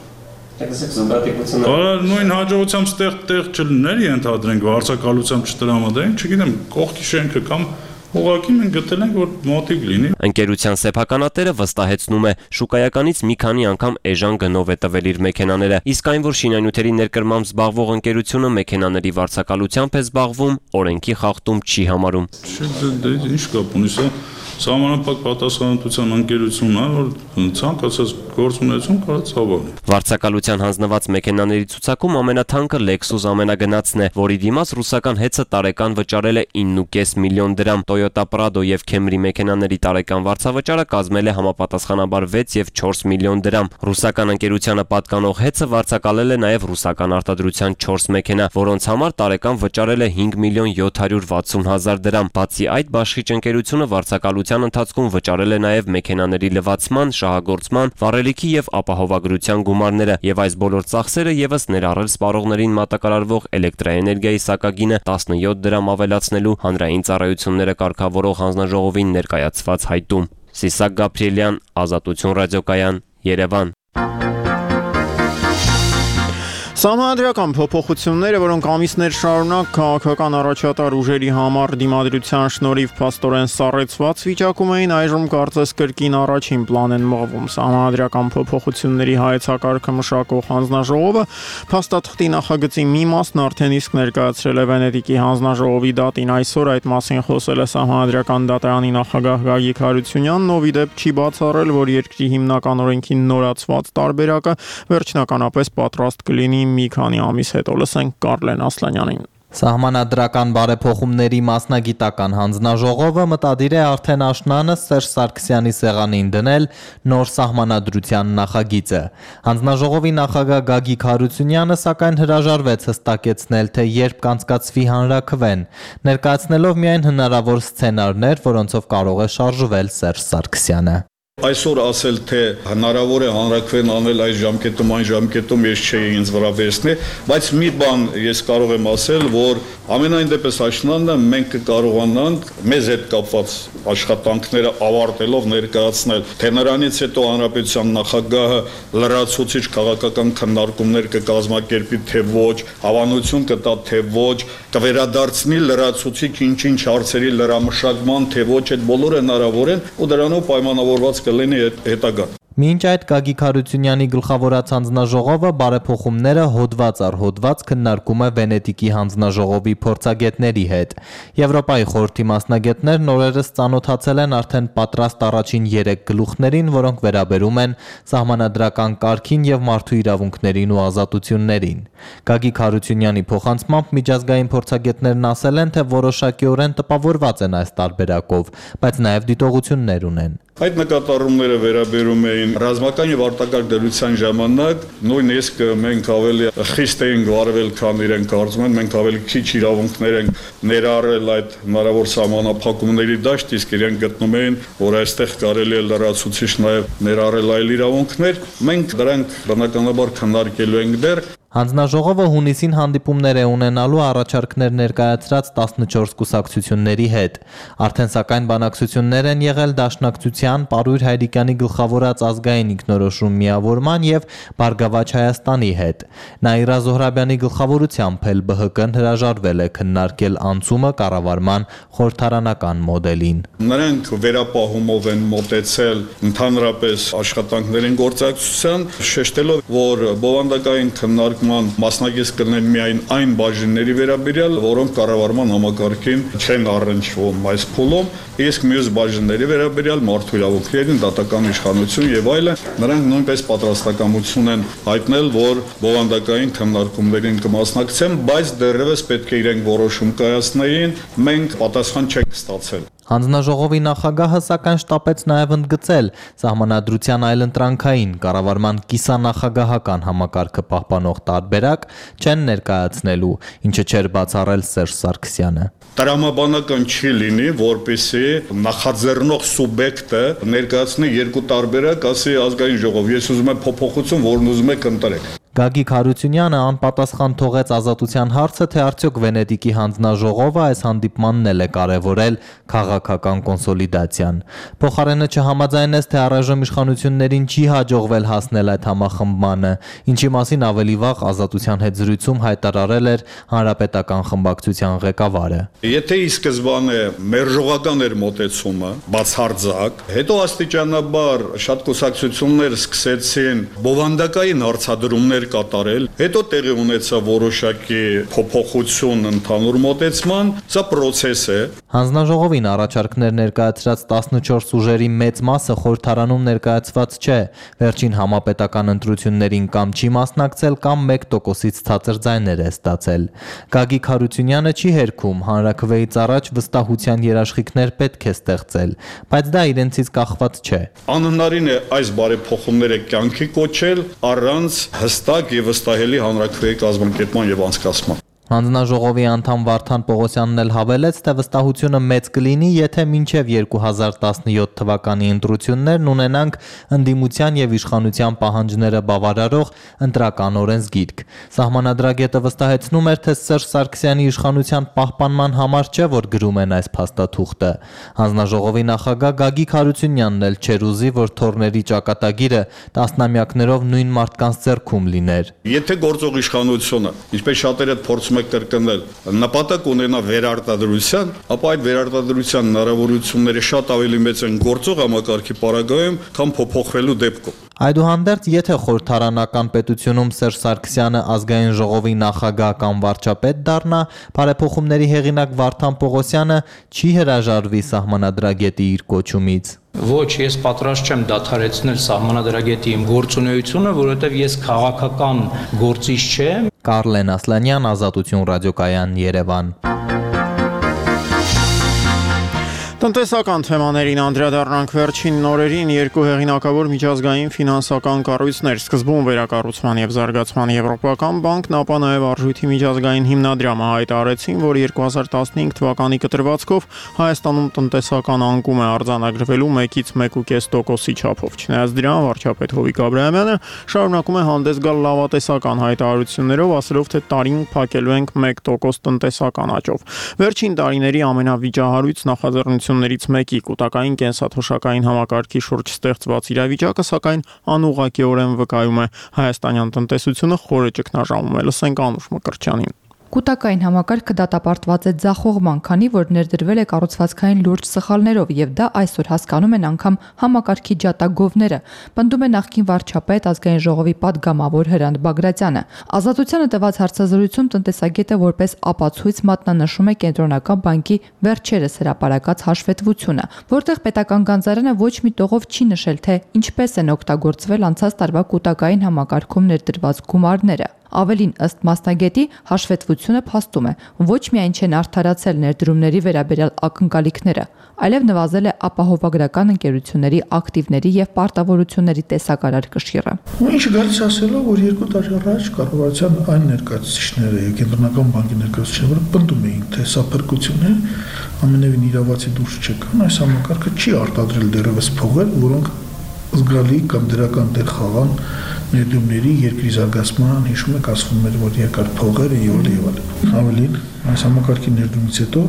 Արա նույն հաջողությամբ ստեղ տեղ չլներ ենթադրենք վարձակալությամբ չտրամադրենք, չգիտեմ, կողքի շենքը կամ ուղղակի մենք գտել ենք, որ մոտիկ լինի։ Ընկերության սեփականատերը վստահեցնում է, շուկայականից մի քանի անգամ էժան գնով է տվել իր մեքենաները, իսկ այն, որ շինանյութերի ներկրմամբ զբաղվող ընկերությունը մեքենաների վարձակալությամբ է զբաղվում, օրենքի խախտում չի համարում։ Ինչ կապ ունի սա Սահմանափակ պատասխանատվության ընկերություն է, որ ցանկացած գործունեություն կարող է ցավալի։ Վարձակալության հանձնված մեքենաների ցուցակում ամենաթանկը Lexus ամենագնացն է, որի դիմաց ռուսական հեծը տարեկան վճարել է ինը կես միլիոն դրամ։ Toyota Prado եւ Camry մեքենաների տարեկան վարձավճարը կազմել է համապատասխանաբար վեց եւ չորս միլիոն դրամ։ Ռուսական ընկերությանը պատկանող հեծը վարձակալել է նաեւ ռուսական արտադրության չորս մեքենա, որոնց համար տարեկան վճարել է հինգ միլիոն յոթ հարյուր վաթսուն հազար դրամ։ Բացի այդ, բաշխիչ ընկերությունը վարձակալության ընթացքում վճարել է նաեւ մեքենաների լվացման, շահագործման, վառելիքի եւ ապահովագրության գումարները, եւ այս բոլոր ծախսերը եւս ներառել սպառողներին մատակարարվող էլեկտրաէներգիայի սակագինը տասնյոթ դրամ ավելացնելու հանրային ծառայությունները կարգավորող հանձնաժողովին ներկայացված հայտում։ Սիսակ Գաբրիելյան, Ազատություն ռադիոկայան, Երևան։ Սահմանադրական փոփոխությունները, որոնք ամիսներ շարունակ քաղաքական առաջատար ուժերի համար դիմադրության շնորհիվ փաստորեն սառեցված վիճակում էին, այժմ կարծես կրկին առաջին պլան են մղվում։ Սահմանադրական փոփոխությունների հայեցակարգը մշակող հանձնաժողովը փաստաթղթի նախագծի մի մասն արդեն իսկ ներկայացրել է Վենետիկի հանձնաժողովի դատին։ Այսօր այդ մասին խոսել է Սահմանադրական դատարանի նախագահ Գագիկ Հարությունյանն, ով ի դեպ չի բացառել, որ երկրի հիմնական օրենքին նորացված տարբերակը վերջնականապես պատրաստ կլինի մի քանի ամիս հետո։ Լսենք Կարլեն Ասլանյանին։ Սահմանադրական բարեփոխումների մասնագիտական հանձնաժողովը մտադիր է արդեն աշնանը Սերժ Սարգսյանի սեղանին դնել նոր սահմանադրության նախագիծը։ Հանձնաժողովի նախագահ Գագիկ Հարությունյանը սակայն հրաժարվեց հստակեցնել, թե երբ կանցկացվի հանրաքվեն, ներկայացնելով միայն հնարավոր սցենարներ, որոնցով կարող է շարժվել Սերժ Սարգսյանը։ Այսօր ասել, թե հնարավոր է հանրաքվեն անել այս ժամկետում, այն ժամկետում, ես չէի ինձ վրա վերցնել, բայց մի բան ես կարող եմ ասել, որ ամենայն դեպս աշնանը մենք կկարողանանք մեզ հետ կապված աշխատանքները ավարտելով ներկայացնել, թե նրանից հետո հանրապետության նախագահը լրացուցիչ քաղաքական քննարկումներ կկազմակերպի, թե ոչ, հավանություն կտա, թե ոչ, կվերադարձնի լրացուցիչ ինչ-ինչ հարցերի լրամշակման, թե ոչ, այդ բոլորը հնարավոր են ու դրանով պայմանավորված կլինի հետագա։ Մինչ այդ Գագիկ Հարությունյանի գլխավորած հանձնաժողովը բարեփոխումները հոդված առ հոդված քննարկում է Վենետիկի հանձնաժողովի փորձագետների հետ։ Եվրոպայի խորհրդի մասնագետներն օրերս ծանոթացել են արդեն պատրաստ առաջին երեք գլուխներին, որոնք վերաբերում են սահմանադրական կարգին եւ մարդու իրավունքներին ու ազատություններին։ Գագիկ Հարությունյանի փոխանցմամբ միջազգային փորձագետներն ասել են, թե որոշակիորեն տպավորված են այս տարբերակով, բայց նաեւ դիտողություններ ունեն։ Այդ նկատառումները վերաբերում էին ռազմական եւ արտակարգ դրության ժամանակ, նույնիսկ մենք ավելի խիստ էինք վարվել, քան իրենք կարծում են, մենք ավելի քիչ իրավունքներ ենք ներառել այդ հնարավոր սահմանափակումների դաշտ, իսկ իրենք գտնում էին, որ այստեղ կարելի է լրացուցիչ նաեւ ներառել այլ իրավունքներ, մենք դրանք բնականաբար քննարկելու ենք դեռ։ Հանձնաժողովը հունիսին հանդիպումներ է ունենալու առաջարկներ ներկայացրած տասնչորս կուսակցությունների հետ։ Արդեն սակայն բանակցություններ են եղել Դաշնակցության, Պարույր Հայրիկյանի գլխավորած ազգային ինքնորոշում միավորման եւ Բարգավաճ Հայաստանի հետ։ Նաիրա Զոհրաբյանի գլխավորությամբ էլ Բ Հ Կն հրաժարվել է քննարկել անցումը կառավարման խորհրդարանական մոդելին։ Նրանք վերապահումով են մոտեցել ընդհանրապես աշխատանքներին գործակցության, շեշտելով, որ բովանդակային քննարկում մասնագետ կլինեն միայն այն բաժինների վերաբերյալ, որոնք կառավարման համակարգին չեն առնչվում այս փուլում, իսկ մյուս բաժինների վերաբերյալ մարդու իրավունքներին, դատական իշխանություն եւ այլն, նրանք նույնպես պատրաստակամություն են հայտնել, որ բովանդակային քննարկումներին կմասնակցեն, բայց դեռևս պետք է իրենք որոշում կայացնեին, մենք պատասխան չենք ստացել։ Հանձնաժողովի նախագահը սակայն շտապեց նաև ընդգծել սահմանադրության այլընտրանքային կառավարման կիսանախագահական համակարգը պահպանող տարբերակ չեն ներկայացնելու, ինչը չէր բացառել Սերժ Սարգսյանը։ Տրամաբանական չի լինի, որպեսզի նախաձեռնող սուբյեկտը ներկայացնի երկու տարբերակ, ասի ազգային ժողով, ես ուզում եմ փոփոխություն, որն ուզում եք ընտրեք։ Գագիկ Հարությունյանը անպատասխան թողեց ազատության հարցը, թե արդյոք Վենետիկի հանձնաժողովը այս հանդիպմանն էլ է կարևորել քաղաքական կոնսոլիդացիան։ Փոխարենը չհամաձայնեց, թե առայժմ իշխանություններին չի հաջողվել հասնել այդ համախմբմանը, ինչի մասին ավելի վաղ ազատության հետ զրույցում հայտարարել էր հանրապետական խմբակցության ղեկավարը։ Եթե ի սկզբանե մերժողական էր մոտեցումը, բացարձակ, հետո աստիճանաբար շատ կուսակցություններ սկսեցին բովանդակային հարցադրումներ կատարել, հետո տեղի ունեցավ որոշակի փոփոխություն ընդհանուր մոտեցման, սա process է, Հանձնաժողովին առաջարկներ ներկայացրած տասնչորս ուժերի մեծ մասը խորհրդարանում ներկայացված չէ, վերջին համապետական ընտրություններին կամ չի մասնակցել, կամ մեկ տոկոսից ցածր ձայներ է ստացել։ Գագիկ Հարությունյանը չի հերքում, հանրաքվեից առաջ վստահության երաշխիքներ պետք է ստեղծել, բայց դա իրենցից կախված չէ։ Անհնարին է այս բարեփոխումները կյանքի կոչել առանց հստակ եւ վստահելի հանրաքվեի կազմակերպման եւ անցկացման։ Հանձնաժողովի անդամ Վարդան Պողոսյանն էլ հավելեց, թե վստահությունը մեծ կլինի, եթե մինչև երկու հազար տասնյոթ թվականի ընտրություններն ունենանք ընդդիմության եւ իշխանության պահանջները բավարարող ընտրական օրենսգիրք։ Սահմանադրագետը վստահեցնում էր, թե Սերժ Սարգսյանի իշխանության պահպանման համար չէ, որ գրում են այս փաստաթուղթը։ Հանձնաժողովի նախագահ Գագիկ Հարությունյանն էլ չէր ուզի, որ թորների ճակատագիրը տասնամյակներով նույն մարդկանց ձեռքում լիներ։ Եթե գործող իշխանությունը, ինչպես շատերը փորձում կրկնել, նպատակ ունենա վերարտադրության, ապա այդ վերարտադրության հնարավորությունները շատ ավելի մեծ են գործող համակարգի պարագայում, քան փոփոխվելու դեպքում։ Այդուհանդերձ, եթե խորհրդարանական պետությունում Սերժ Սարգսյանը ազգային ժողովի նախագահ կամ վարչապետ դառնա, բարեփոխումների հեղինակ Վարդան Պողոսյանը չի հրաժարվի սահմանադրագետի իր կոչումից։ Ոչ, ես պատրաստ չեմ դադարեցնել սահմանադրագետի իմ գործունեությունը, որովհետև ես քաղաքական գործիչ չեմ։ Կարլեն Ասլանյան, Ազատություն ռադիոկայան, Երևան։ Տնտեսական թեմաներին անդրադառնանք վերջին նորերին երկու հեղինակավոր միջազգային ֆինանսական կառույցներ սկզբում վերակառուցման եւ զարգացման Եվրոպական բանկն, ապա նաեւ արժույթի միջազգային հիմնադրամը հայտարարեցին, որ երկու հազար տասնհինգ թվականի կտրվածքով Հայաստանում տնտեսական անկում է արձանագրվելու մեկից մեկ կես տոկոսի չափով։ Չնայած դրան, վարչապետ Հովիկ Աբրահամյանը շարունակում է հանդես գալ լավատեսական հայտարարություններով, ասելով, թե տարին փակելու ենք մեկ տոկոս տնտեսական աճով։ Վերջին տարիների ամենավիճահարույց նախաձեռնություններից մեկի կൂട്ടակային կենսաթոշակային համակարգի շուրջ ստեղծված իրավիճակը, սակայն անուղղակիորեն վկայում է հայաստանյան տնտեսությունը խորը ճգնաժամում է։ Լսենք Անուշ Մկրտչյանին։ Կൂട്ടակային համակարգը դատապարտված է ձախողման, քանի որ ներդրվել է կառուցվածքային լուրջ սխալներով եւ դա այսօր հասկանում են անգամ համակարգի ջատագովները, պնդում է նախկին վարչապետ ազգային ժողովի падգամավոր Հրանտ Բագրատյանը։ Ազատությանը տված հարցազրույցում տնտեսագետը որպես ապացույց մատնանշում է կենտրոնական բանկի վերջերս հրապարակած հաշվետվությունը, որտեղ պետական գանձարանը ոչ մի տողով չի նշել, թե ինչպես են օգտագործվել անցած տարվա կൂട്ടակային համակարգում ներդրված գումարները։ Ավելին, ըստ մասնագետի, հաշվետվությունը փաստում է, ոչ միայն չեն արդարացել ներդրումների վերաբերյալ ակնկալիքները, այլև նվազել է ապահովագրական ընկերությունների ակտիվների եւ պարտավորությունների տեսակարար կշիռը։ Ինչ գալիս ասելով, որ երկու տարի առաջ կառավարության այն ներկայացուցիչները եւ կենտրոնական բանկի ներկայացուցիչները պնդում էին, թե սա փրկություն է, ամենևին իրավացի դուրս չկան, այս համակարգը չի արտադրել դեռևս փողեր, որոնք զգալի կամ դրական դեր խաղան ներդրումների երկրի զարգացման, հիշում եք, ասվում էր, որ երկար փողերը եւ այլն եւ այլն։ Ավելին, այս համակարգի ներդրումից հետո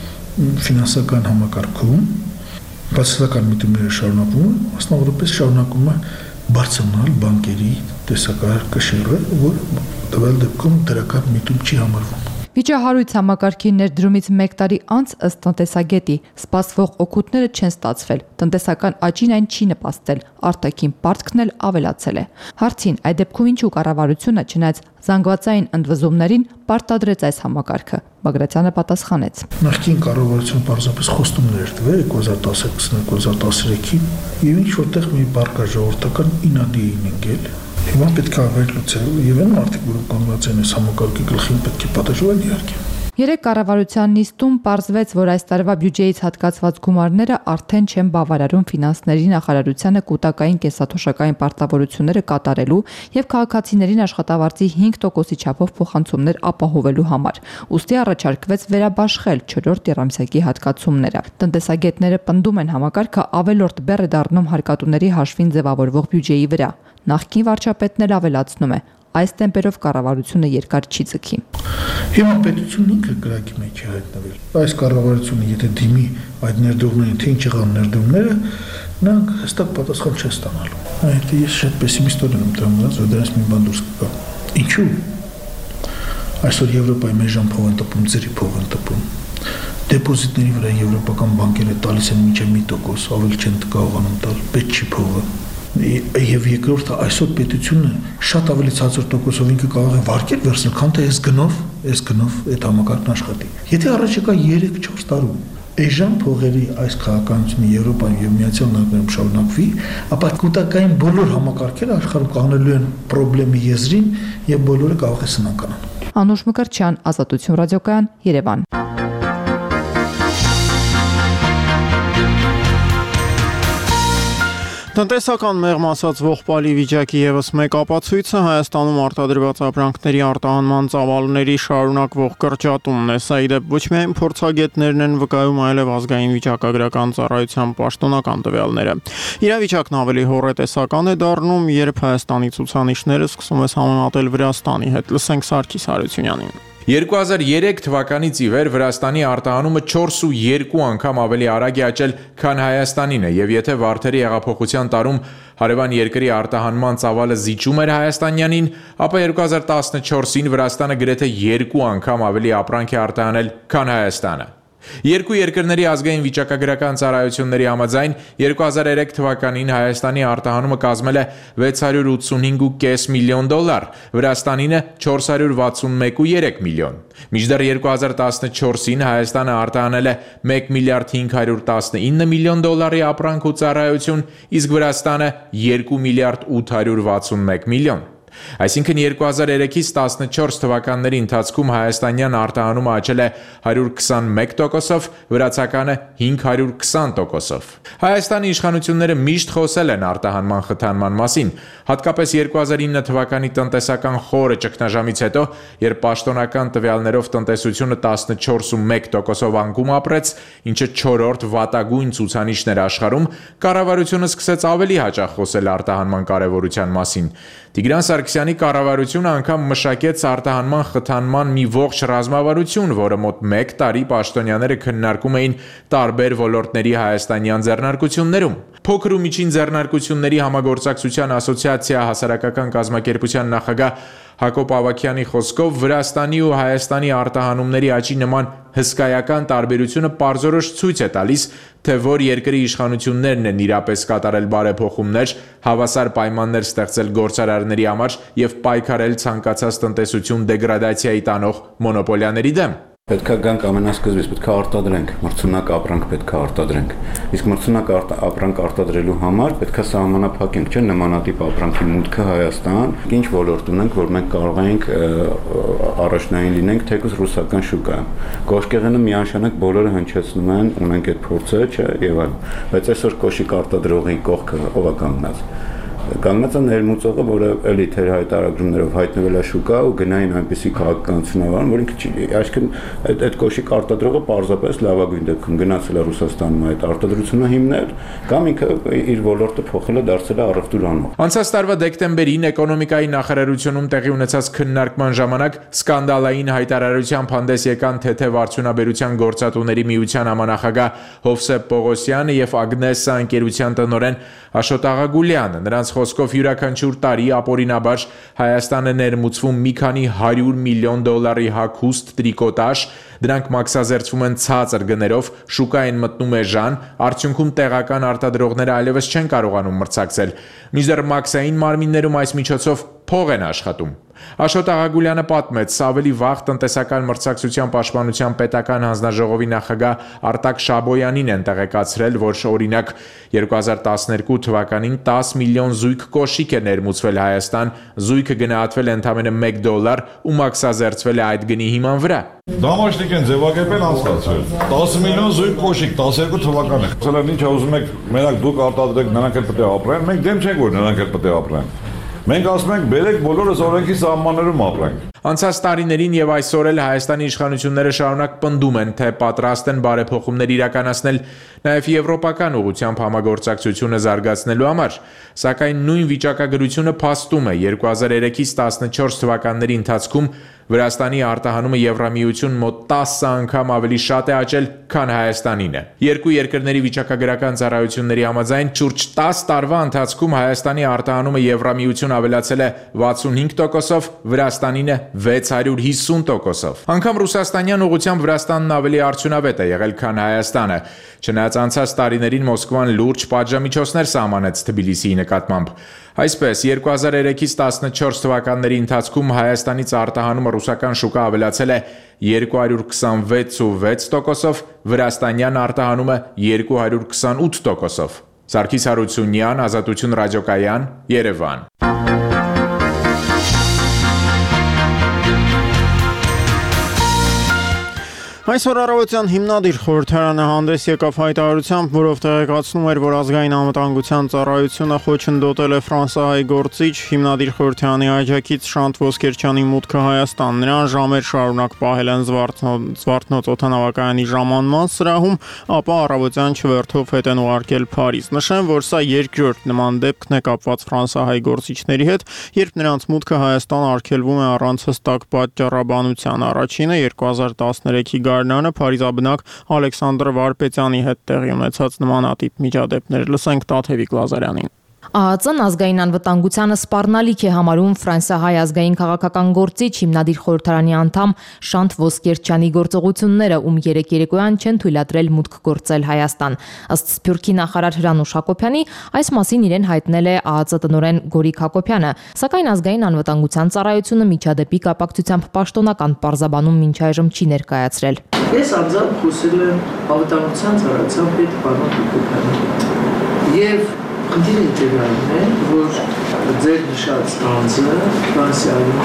ֆինանսական համակարգում բացասական միտումները շարունակվում են, մասնավորապես շարունակում է բարձրանալ բանկերի տեսակարար կշիռը, որ տվյալ դեպքում դրական միտում չի համարվում։ Վիճահարույց համակարգի ներդրումից մեկ տարի անց, ըստ տնտեսագետի, սպասվող օգուտները չեն ստացվել, տնտեսական աճին այն չի նպաստել, արտաքին պարտքն էլ ավելացել է։ Հարցին, այդ դեպքում ինչու կառավարությունը, չնայած զանգվածային ընդվզումներին, պարտադրեց այս համակարգը, Բագրատյանը պատասխանեց։ Նախկին կառավարությունը պարզապես խոստումներ էր տվել երկու հազար տասնհինգ երկու հազար տասներեքին եւ ինչ որտեղ մի բարգա ժողովրդական ինադի էին ընկել։ Հիմա պետք է ավել լուծել եւ այն մարդիկ, որոնք կանգնած են այս համակարգի գլխին, պետք է պատժվեն իհարկե։ Երեք կառավարության նիստում պարզվեց, որ այս տարվա բյուջեից հատկացված գումարները արդեն չեն բավարարում ֆինանսների նախարարությանը կൂട്ടակային կենսաթոշակային պարտավորությունները կատարելու եւ քաղաքացիներին աշխատավարձի հինգ տոկոսի չափով փոխանցումներ ապահովելու համար։ Ուստի առաջարկվեց վերաբաշխել չորրորդ եռամսյակի հատկացումները։ Տնտեսագետները պնդում են, համակարգը ավելորդ բեռ է դառնում հարկատուների հաշվին ձևավորվող բյուջեի վրա։ Նախկին վարչապետն էլ ավելացնում է, այս տեմպերով կառավարությունը երկար չի ձգի։ Հիմա պետությունն ինքը կրակի մեջ է հայտնվել։ Այս կառավարությունը եթե դիմի այդ ներդրումներին, թե ինչ եղան ներդրումները, նրանք հստակ պատասխան չեն ստանալու։ Այդ ես շատ պեսիմիստորեն եմ տրամադրած, որ դրանից մի բան դուրս կգա։ Ինչու՞։ Այսօր Եվրոպայի մեժան փող են տպում, ծերի փող են տպում։ Դեպոզիտների վրա եվրոպական բանկերը տալիս են մինչև մի տոկոս, ավել չեն կարողանում տալ, պետք չի փողը։ Եվ երկրորդը, այսօր պետությունը շատ ավելի ցածր տոկոսով ինքը կարող է վարկեր վերցնել, քան թե այս գնով, այս գնով այդ համակարգն աշխատի։ Եթե առաջիկա երեք չորս տարում Էժան փողերի այս քաղաքականությունը Եվրոպայում եւ Միացյալ Նահանգներում շարունակվի, ապա կൂട്ടակային բոլոր համակարգերը աշխարհում կանելու են խնդրի եզրին եւ բոլորը կարող է սնանկանան։ Անուշ Մկրտչյան, Ազատություն ռադիոկայան, Երևան։ Տնտեսական մեղմ ասած ողբալի վիճակի եւս մեկ ապացույցը Հայաստանում արտադրված ապրանքների արտահանման ծավալների շարունակվող կրճատումն է։ Սա ի դեպ ոչ միայն փորձագետներն են վկայում, այլև ազգային վիճակագրական ծառայության պաշտոնական տվյալները։ Իրավիճակն ավելի հոռետեսական է դառնում, երբ Հայաստանի ցուցանիշները սկսում է համեմատել Վրաստանի հետ։ Լսենք Սարգիս Հարությունյանին։ երկու հազար երեք թվականից ի վեր Վրաստանի արտահանումը չորս ու երկու անգամ ավելի արագ է աճել, քան Հայաստանինը, եւ եթե Վարդերի հեղափոխության տարում հարևան երկրի արտահանման ծավալը զիջում էր հայաստանյանին, ապա երկու հազար տասնչորսին Վրաստանը գրեթե երկու անգամ ավելի ապրանք է արտահանել, քան Հայաստանը։ Երկու երկրների ազգային վիճակագրական ծառայությունների համաձայն երկու հազար երեք թվականին Հայաստանի արտահանումը կազմել է վեց հարյուր ութսունհինգ ու կես միլիոն դոլար, Վրաստանինը չորս հարյուր վաթսունմեկ ու երեք միլիոն։ Մինչդեռ երկու հազար տասնչորսին Հայաստանը արտահանել է մեկ միլիարդ հինգ հարյուր տասնինը միլիոն դոլարի ապրանք ու ծառայություն, իսկ Վրաստանը երկու միլիարդ ութ հարյուր վաթսունմեկ միլիոն։ Այսինքն երկու հազար երեքից տասնչորս թվականների ընթացքում հայաստանյան արտահանումը աճել է հարյուր քսանմեկ տոկոսով, վրացականը հինգ հարյուր քսան տոկոսով։ Հայաստանի իշխանությունները միշտ խոսել են արտահանման խթանման մասին, հատկապես երկու հազար ինը թվականի տնտեսական խորը ճգնաժամից հետո, երբ պաշտոնական տվյալներով տնտեսությունը տասնչորս ու մեկ տոկոսով անկում ապրեց, ինչը չորրորդ վատագույն ցուցանիշն էր աշխարհում, կառավարությունը սկսեց ավելի հաճախ խոսել արտահանման կարևորության մասին։ Տիգրան Սարգսյանի կառավարությունը անգամ մշակեց արտահանման խթանման մի ողջ ռազմավարություն, որը մոտ մեկ տարի պաշտոնյաները քննարկում էին տարբեր ոլորտների հայաստանյան ձեռնարկություններում։ Փոքր ու միջին ձեռնարկությունների համագործակցության ասոցիացիա հասարակական կազմակերպության նախագահ Հակոբ Ավագյանի խոսքով Վրաստանի ու Հայաստանի արտահանումների աճի նման հսկայական տարբերությունը պարզորոշ ցույց է տալիս, թե որ երկրի իշխանություններն են իրապես կատարել բարեփոխումներ, հավասար պայմաններ ստեղծել գործարարների համար եւ պայքարել ցանկացած տնտեսություն դեգրադացիայի տանող մոնոպոլիաների դեմ։ Պետք է գանք ամենասկզբից, պետք է արտադրենք, մրցունակ ապրանք պետք է արտադրենք։ Իսկ մրցունակ ապրանք արտադրելու համար պետք է սահմանափակենք, չէ՞, նմանատիպ ապրանքի մուտքը Հայաստան, ինչ ոլորտ ունենք, որ մենք կարող ենք առաջնային լինենք, թեկուզ ռուսական շուկայում։ Կոշկեղենը միանշանակ բոլորը հնչեցնում են, ունենք այդ փորձը, չէ՞, եւ այլն։ Բայց այսօր կոշիկ արտադրողի կողքը ով է կանգնած։ Կանգնած է ներմուծողը, որը էլի թեր հայտարարություններով հայտնվել է շուկա ու գնային այնպիսի քաղաքականությունավարում, որ ինքը չի, այսինքն այդ այդ կոշիկ արտադրողը պարզապես լավագույն դեպքում գնացել է Ռուսաստանում այդ արտադրությունը հիմնել, կամ ինքը իր ոլորտը փոխել է, դարձել է առևտուր անող։ Անցած տարվա դեկտեմբերին էկոնոմիկայի նախարարությունում տեղի ունեցած քննարկման ժամանակ սկանդալային հայտարարությամբ հանդես եկան թեթև արդյունաբերության գործատուների միության համանախագահ Հովսեփ Պողոսյանը եւ Ագնեսա ընկերության տնօրեն Աշոտ Աղագուլյանը։ Նրանց խոսքով յուրաքանչյուր տարի ապօրինաբար Հայաստանը ներմուծվում մի քանի հարյուր միլիոն դոլարի հագուստ, տրիկոտաժ, դրանք մաքսազերծվում են ցածր գներով, շուկային մտնում է ժան, արդյունքում տեղական արտադրողները այլևս չեն կարողանում մրցակցել։ Մինչդեռ մաքսային մարմիններում այս միջոցով փող են աշխատում։ Աշոտ Աղագուլյանը պատմեց, ավելի վաղ տնտեսական մրցակցության պաշտպանության պետական հանձնաժողովի նախագահ Արտակ Շաբոյանին են տեղեկացրել, որ օրինակ երկու հազար տասներկու թվականին տաս միլիոն զույգ կոշիկ է ներմուծվել Հայաստան, զույգը գնահատվել է ընդամենը մեկ դոլար ու մաքսազերծվել է այդ գնի հիման վրա։ Դամաշնիկ են ձևակերպել անցկացրել։ տասը միլիոն զույգ կոշիկ, տասներկու թվականը։ Ասել ինչ ուզում եք, մենակ դուք արտադրեք, նրանք էլ պետք է ապրեն, մենք դեմ չենք, որ նրանք էլ պետք է ապրեն։ Մենք ասում ենք բերեք բոլորս օրենքի սահմաններում ապրենք։ Անցած տարիներին եւ այսօր էլ Հայաստանի իշխանությունները շարունակ պնդում են, թե պատրաստ են բարեփոխումներ իրականացնել նաեւ եվրոպական ուղղությամբ համագործակցությունը զարգացնելու համար, սակայն նույն վիճակագրությունը փաստում է երկու հազար երեքից տասնչորս թվականների ընթացքում Վրաստանի արտահանումը Եվրամիություն մոտ տասը անգամ ավելի շատ է աճել, քան Հայաստանինը։ Երկու երկրների վիճակագրական ծառայությունների համաձայն շուրջ տասը տարվա ընթացքում Հայաստանի արտահանումը Եվրամիություն ավելացել է վաթսունհինգ տոկոսով, Վրաստանինը վեց հարյուր հիսուն տոկոսով։ Անգամ ռուսաստանյան ուղղությամբ Վրաստանն ավելի արդյունավետ է եղել, քան Հայաստանը։ Չնայած անցած տարիներին Մոսկվան լուրջ պատժամիջոցներ սահմանեց Թբիլիսիի նկատմամբ։ Այսպես, երկու հազար երեքից տասնչորս թվականների ընթացքում Հայաստանից արտահանումը ռուսական շուկա ավելացել է երկու հարյուր քսանվեց ու վեց տոկոսով, վրաստանյան արտահանումը երկու հարյուր քսանութ տոկոսով։ Սարգիս Հարությունյան, Ազատություն ռադիոկայան, Երևան։ Այսօր առավոտյան հիմնադիր խորհրդարանը հանդես եկավ հայտարարությամբ, որով տեղեկացնում էր, որ ազգային անվտանգության ծառայությունը խոչընդոտել է ֆրանսիայի գործիչ հիմնադիր խորհրդարանի աջակից Շանթ Ոսկերչյանի մուտքը Հայաստան։ Նրան ժամեր շարունակ պահել են Զվարթնոց օդանավակայանի ժամանման սրահում, ապա առավոտյան չվերթով հետ են ուղարկել Փարիզ։ Նշեմ, որ սա երկրորդ նման դեպքն է կապված ֆրանսիայի գործիչների հետ, երբ նրանց մուտքը Հայաստան արգելվում է առանց հստակ պատճառաբանության։ Առաջինը երկու հազար տասներեքի գարնանը Փարիզաբնակ Ալեքսանդր Վարպետյանի հետ տեղի ունեցած նմանատիպ միջադեպներ։ Լսենք Տաթևիկ Լազարյանին։ ԱԱԾ-ն ազգային անվտանգությանը սպառնալիք է համարում Ֆրանսիահայ ազգային քաղաքական գործիչ հիմնադիր խորհրդարանի անդամ Շանթ Ոսկերչյանի գործողությունները, ում երեք երեկոյան չեն թույլատրել մուտք գործել Հայաստան։ Ըստ Սփյուռքի նախարար Հրանուշ Հակոբյանի, այս մասին իրեն հայտնել է ԱԱԾ տնօրեն Գորիկ Հակոբյանը, սակայն ազգային անվտանգության ծառայությունը միջադեպի կապակցությամբ պաշտոնական պարզաբանում մինչ այժմ չի ներկայացրել։ Ես անձամբ խոսել եմ անվտանգության ծառայության պետ պարոն Հակոբյանի հետ։ Եվ Խնդիրը ինտեգրալն է, որ ձեր նշած տանձը Ֆրանսիայում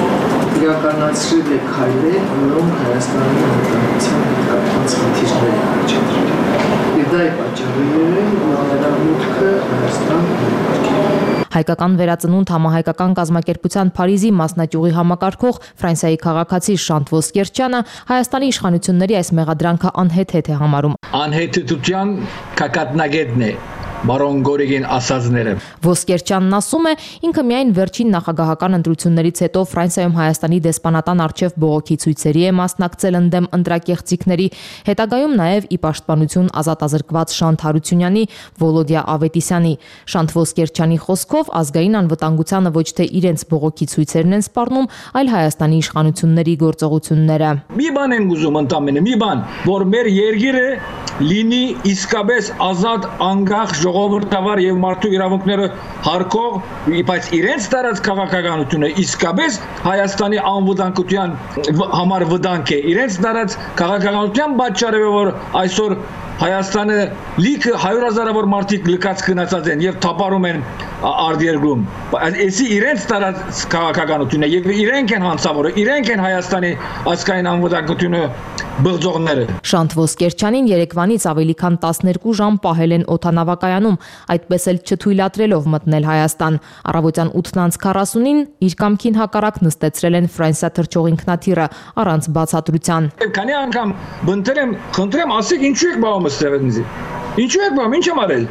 իրականացրել է քայլեր, որոնք Հայաստանի անվտանգության նկատմամբ խնդիրներ են առաջադրել։ Եվ դա է պատճառը, որ նրա մուտքը Հայաստան ուղարկել։ Հայկական վերածնունդ համահայկական կազմակերպության Փարիզի մասնաճյուղի համակարգող Ֆրանսիայի քաղաքացի Շանթ Ոսկերչյանը Հայաստանի իշխանությունների այս մեղադրանքը անհեթեթ է համարում։ Անհեթեթության կակատնագետն է Բարոն Գորիգին ասածները։ Ոսկերչյանն ասում է, ինքը միայն վերջին նախագահական ընտրություններից հետո Ֆրանսիայում Հայաստանի դեսպանատան առջև բողոքի ցույցերի է մասնակցել ընդդեմ ընտրակեղծիքների, հետագայում նաև ի պաշտպանություն ազատազրկված Շանթ Հարությունյանի, Վոլոդիա Ավետիսյանի։ Շանթ Ոսկերչյանի խոսքով ազգային անվտանգությանը ոչ թե իրենց բողոքի ցույցերն են սպառնում, այլ Հայաստանի իշխանությունների գործողությունները։ Մի բան եմ ուզում ընդամենը, մի բան, որ մեր երկիրը լինի իսկապես ազատ, անկախ, ժողովրդավար եւ մարդու իրավունքները հարգող, բայց իրենց տարած քաղաքականությունը իսկապես Հայաստանի անվտանգության համար վտանգ է։ Իրենց տարած քաղաքականության պատճառով է, որ այսօր Հայաստանը լիքը հարյուր հազարավոր մարդիկ լքած գնացած են եւ թափարում են արտերգում։ Այսի իրենց տարած քաղաքականությունը եւ իրենք են հանցավորը, իրենք են Հայաստանի ազգային անվտանգությունը բղձողները։ Շանթ Ոսկերչյանին Երևանից ավելի քան տասներկու ժամ պահել են օդանավակայանում, այդպես էլ չթույլատրելով մտնել Հայաստան։ Առավոտյան ութն քառասունին իր կամքին հակառակ նստեցրել են Ֆրանսիա թռչող ինքնաթիռը առանց բացատրության։ Քանի անգամ բնտրեմ, խնդրեմ, ասեք ինչու եք բաղում ստեղ ինձ։ Ինչու եք բաղում, ինչ եմ արել։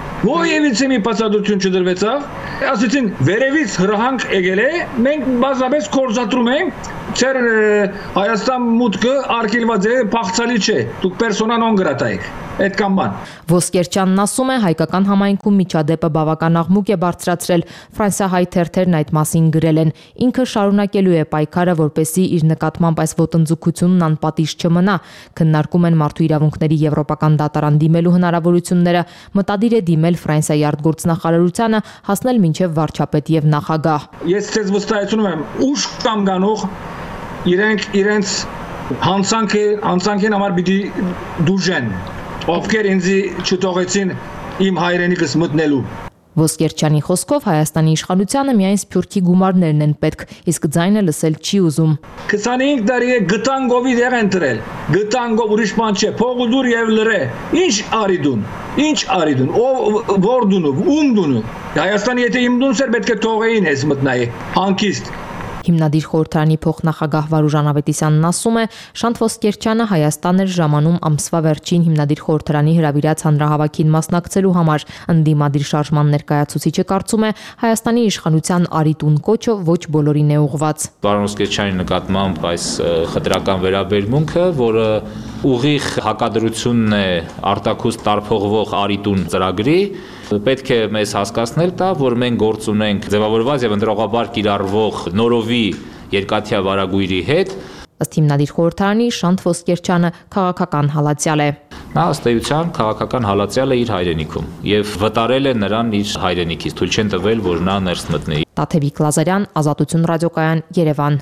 Ո՞ևից մի բացատրություն չդրվեցավ։ Ասեցին վերևից հրահանգ եկել է, մենք բազմապես կորզատրում ենք, ծեր Հայաստան մուտքը արգելված է, փախցալի չէ։ Դուք պերսոնա նոն գրատա եք։ Այդքան բան։ Ոսկերչյանն ասում է, հայկական համայնքում միջադեպը բավական աղմուկ է բարձրացրել, ֆրանսիահայ թերթերն այդ մասին գրել են։ Ինքը շարունակելու է պայքարը, որպեսզի իր նկատմամբ այս ոտնձգությունն անպատիժ չմնա։ Քննարկում են մարդու իրավունքների եվրոպական դատարան դիմելու հնարավորությունները, մտադիր է դիմել Ֆրանսիայի արտգործնախարարությանը, հասնել մինչև վարչապետ եւ նախագահ։ Ես ցեզ վստահեցնում եմ, ուշ կամ գանող իրենք իրենց հանցանքը հանցանքին համար պիտի դուժեն, ովքեր ինձ չթողեցին իմ հայրենիքս մտնելու։ Ոսկերչյանի խոսքով Հայաստանի իշխանությանը միայն Սփյուռքի գումարներն են պետք, իսկ ձայնը լսել չի ուզում։ քսանհինգ տարի է գտանգովի դեր են դրել, գտանգով ուրիշ բան չէ, փողուդուր եւ լրե։ Ինչ արի դուն, ինչ արի դուն, ով որ դունու, ում դունու։ Հայաստանի եթե իմ դունս էր պետք է թողեին ես մտնայի, հանկիստ։ Հիմնադիր խորհրդարանի փոխնախագահ Վարուժան Ավետիսյանն ասում է, Շանթ Ոսկերչյանը Հայաստան էր ժամանում ամսվա վերջին հիմնադիր խորհրդարանի հրավիրած հանրահավաքին մասնակցելու համար։ Ընդդիմադիր շարժման ներկայացուցիչը կարծում է, Հայաստանի իշխանության արիտուն կոչը ոչ բոլորին է ուղղված։ Պարոն Ոսկերչյանի նկատմամբ այս խտրական վերաբերմունքը, որը ուղիղ հակադրությունն է արտաքուստ տարփողվող արիտուն ծրագրի, Պետք է մեզ հասկացնել տա, որ մենք գործ ունենք ձևավորված եւ ընդրողաբար կիրառվող նորովի երկաթյա վարագույրի հետ։ Ըստ հիմնադիր խորհրդարանի Շանթ Ոսկերչյանը քաղաքական հալածյալ է։ Նա ըստ էության քաղաքական հալածյալ է իր հայրենիքում եւ վտարել է նրան իր հայրենիքից, թույլ չեն տվել, որ նա ներս մտնի։ Տաթևիկ Լազարյան, Ազատություն ռադիոկայան, Երևան։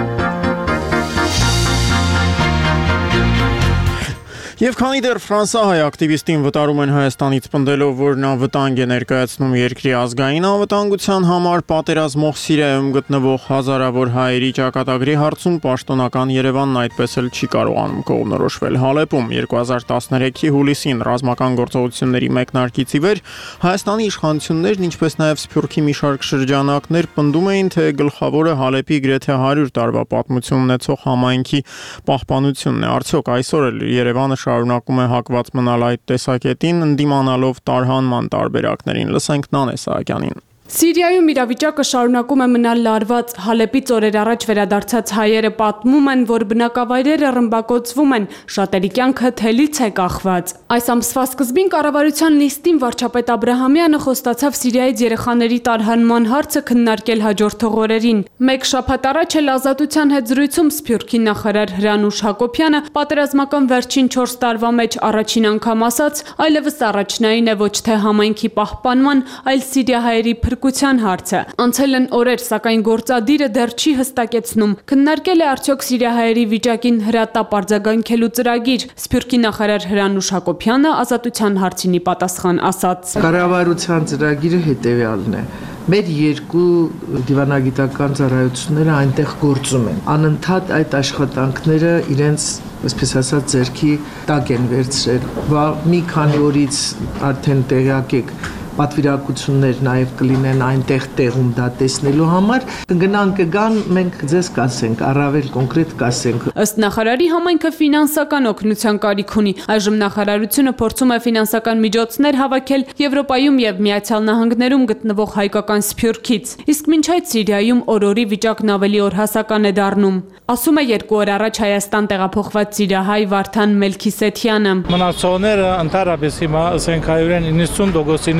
Եվ քանի դեռ ֆրանսահայ ակտիվիստին վտարում են Հայաստանից պնդելով, որ նա վտանգ է ներկայացնում երկրի ազգային անվտանգության համար, պատերազմող Սիրիայում գտնվող հազարավոր հայերի ճակատագրի հարցում պաշտոնական Երևանն այդպես էլ չի կարողանում կողմնորոշվել։ Հալեպում երկու հազար տասներեքի հուլիսին ռազմական գործողությունների մեկնարկից ի վեր Հայաստանի իշխանություններն, ինչպես նաև Սփյուռքի մի շարք շրջանակներ պնդում էին, թե գլխավորը Հալեպի գրեթե հարյուր տարվա պատմություն ունեցող համայնքի պահպանությունն է։ Արդյոք այսօր էլ Երևանը շարունակում է հակված մնալ այդ տեսակետին, ընդդիմանալով տարհանման տարբերակներին։ Լսենք Նանե Սահակյանին։ Սիրիայում իրավիճակը շարունակում է մնալ լարված։ Հալեպից օրեր առաջ վերադարձած հայերը պատմում են, որ բնակավայրերը ռմբակոծվում են, շատերի կյանքը թելից է կախված։ Այս ամսվա սկզբին կառավարության նիստին վարչապետ Աբրահամյանը խոստացավ Սիրիայից երեխաների տարհանման հարցը քննարկել հաջորդող օրերին։ Մեկ շաբաթ առաջ էլ Ազատության հետ զրույցում Սփյուռքի նախարար Հրանուշ Հակոբյանը պատերազմական վերջին չորս տարվա մեջ առաջին անգամ ասաց, այլևս առաջնային է ոչ թե համայնքի պահպանման, այլ սիրիահայերի հարցը։ Անցել են օրեր, սակայն գործադիրը դեռ չի հստակեցնում, քննարկել է արդյոք սիրիահայերի վիճակին հրատապ արձագանքելու ծրագիր։ Սփյուռքի նախարար Հրանուշ Հակոբյանը Ազատության հարցինի պատասխան ասաց. Կառավարության ծրագիրը հետևյալն է. Մեր երկու դիվանագիտական ծառայությունները այնտեղ գործում են։ Անընդհատ այդ աշխատանքները իրենց, այսպես ասած, ձեռքի տակ են վերցրել։ Մի քանի օրից արդեն տեղյակ եք, պատվիրակություններ նաև կլինեն այնտեղ տեղում դա տեսնելու համար, կգնան կգան, մենք ձեզ կասենք, առավել կոնկրետ կասենք։ Ըստ նախարարի համայնքը ֆինանսական օգնության կարիք ունի։ Այժմ նախարարությունը փորձում է ֆինանսական միջոցներ հավաքել Եվրոպայում եւ Միացյալ Նահանգներում գտնվող հայկական Սփյուռքից։ Իսկ մինչ այդ Սիրիայում օրորի վիճակն ավելի օրհասական է դառնում։ Ասում է երկու օր առաջ Հայաստան տեղափոխված սիրիահայ Վարդան Մելքիսեթյանը։ Մնացողները ընդհանրապես հիմա ասենք իննսուն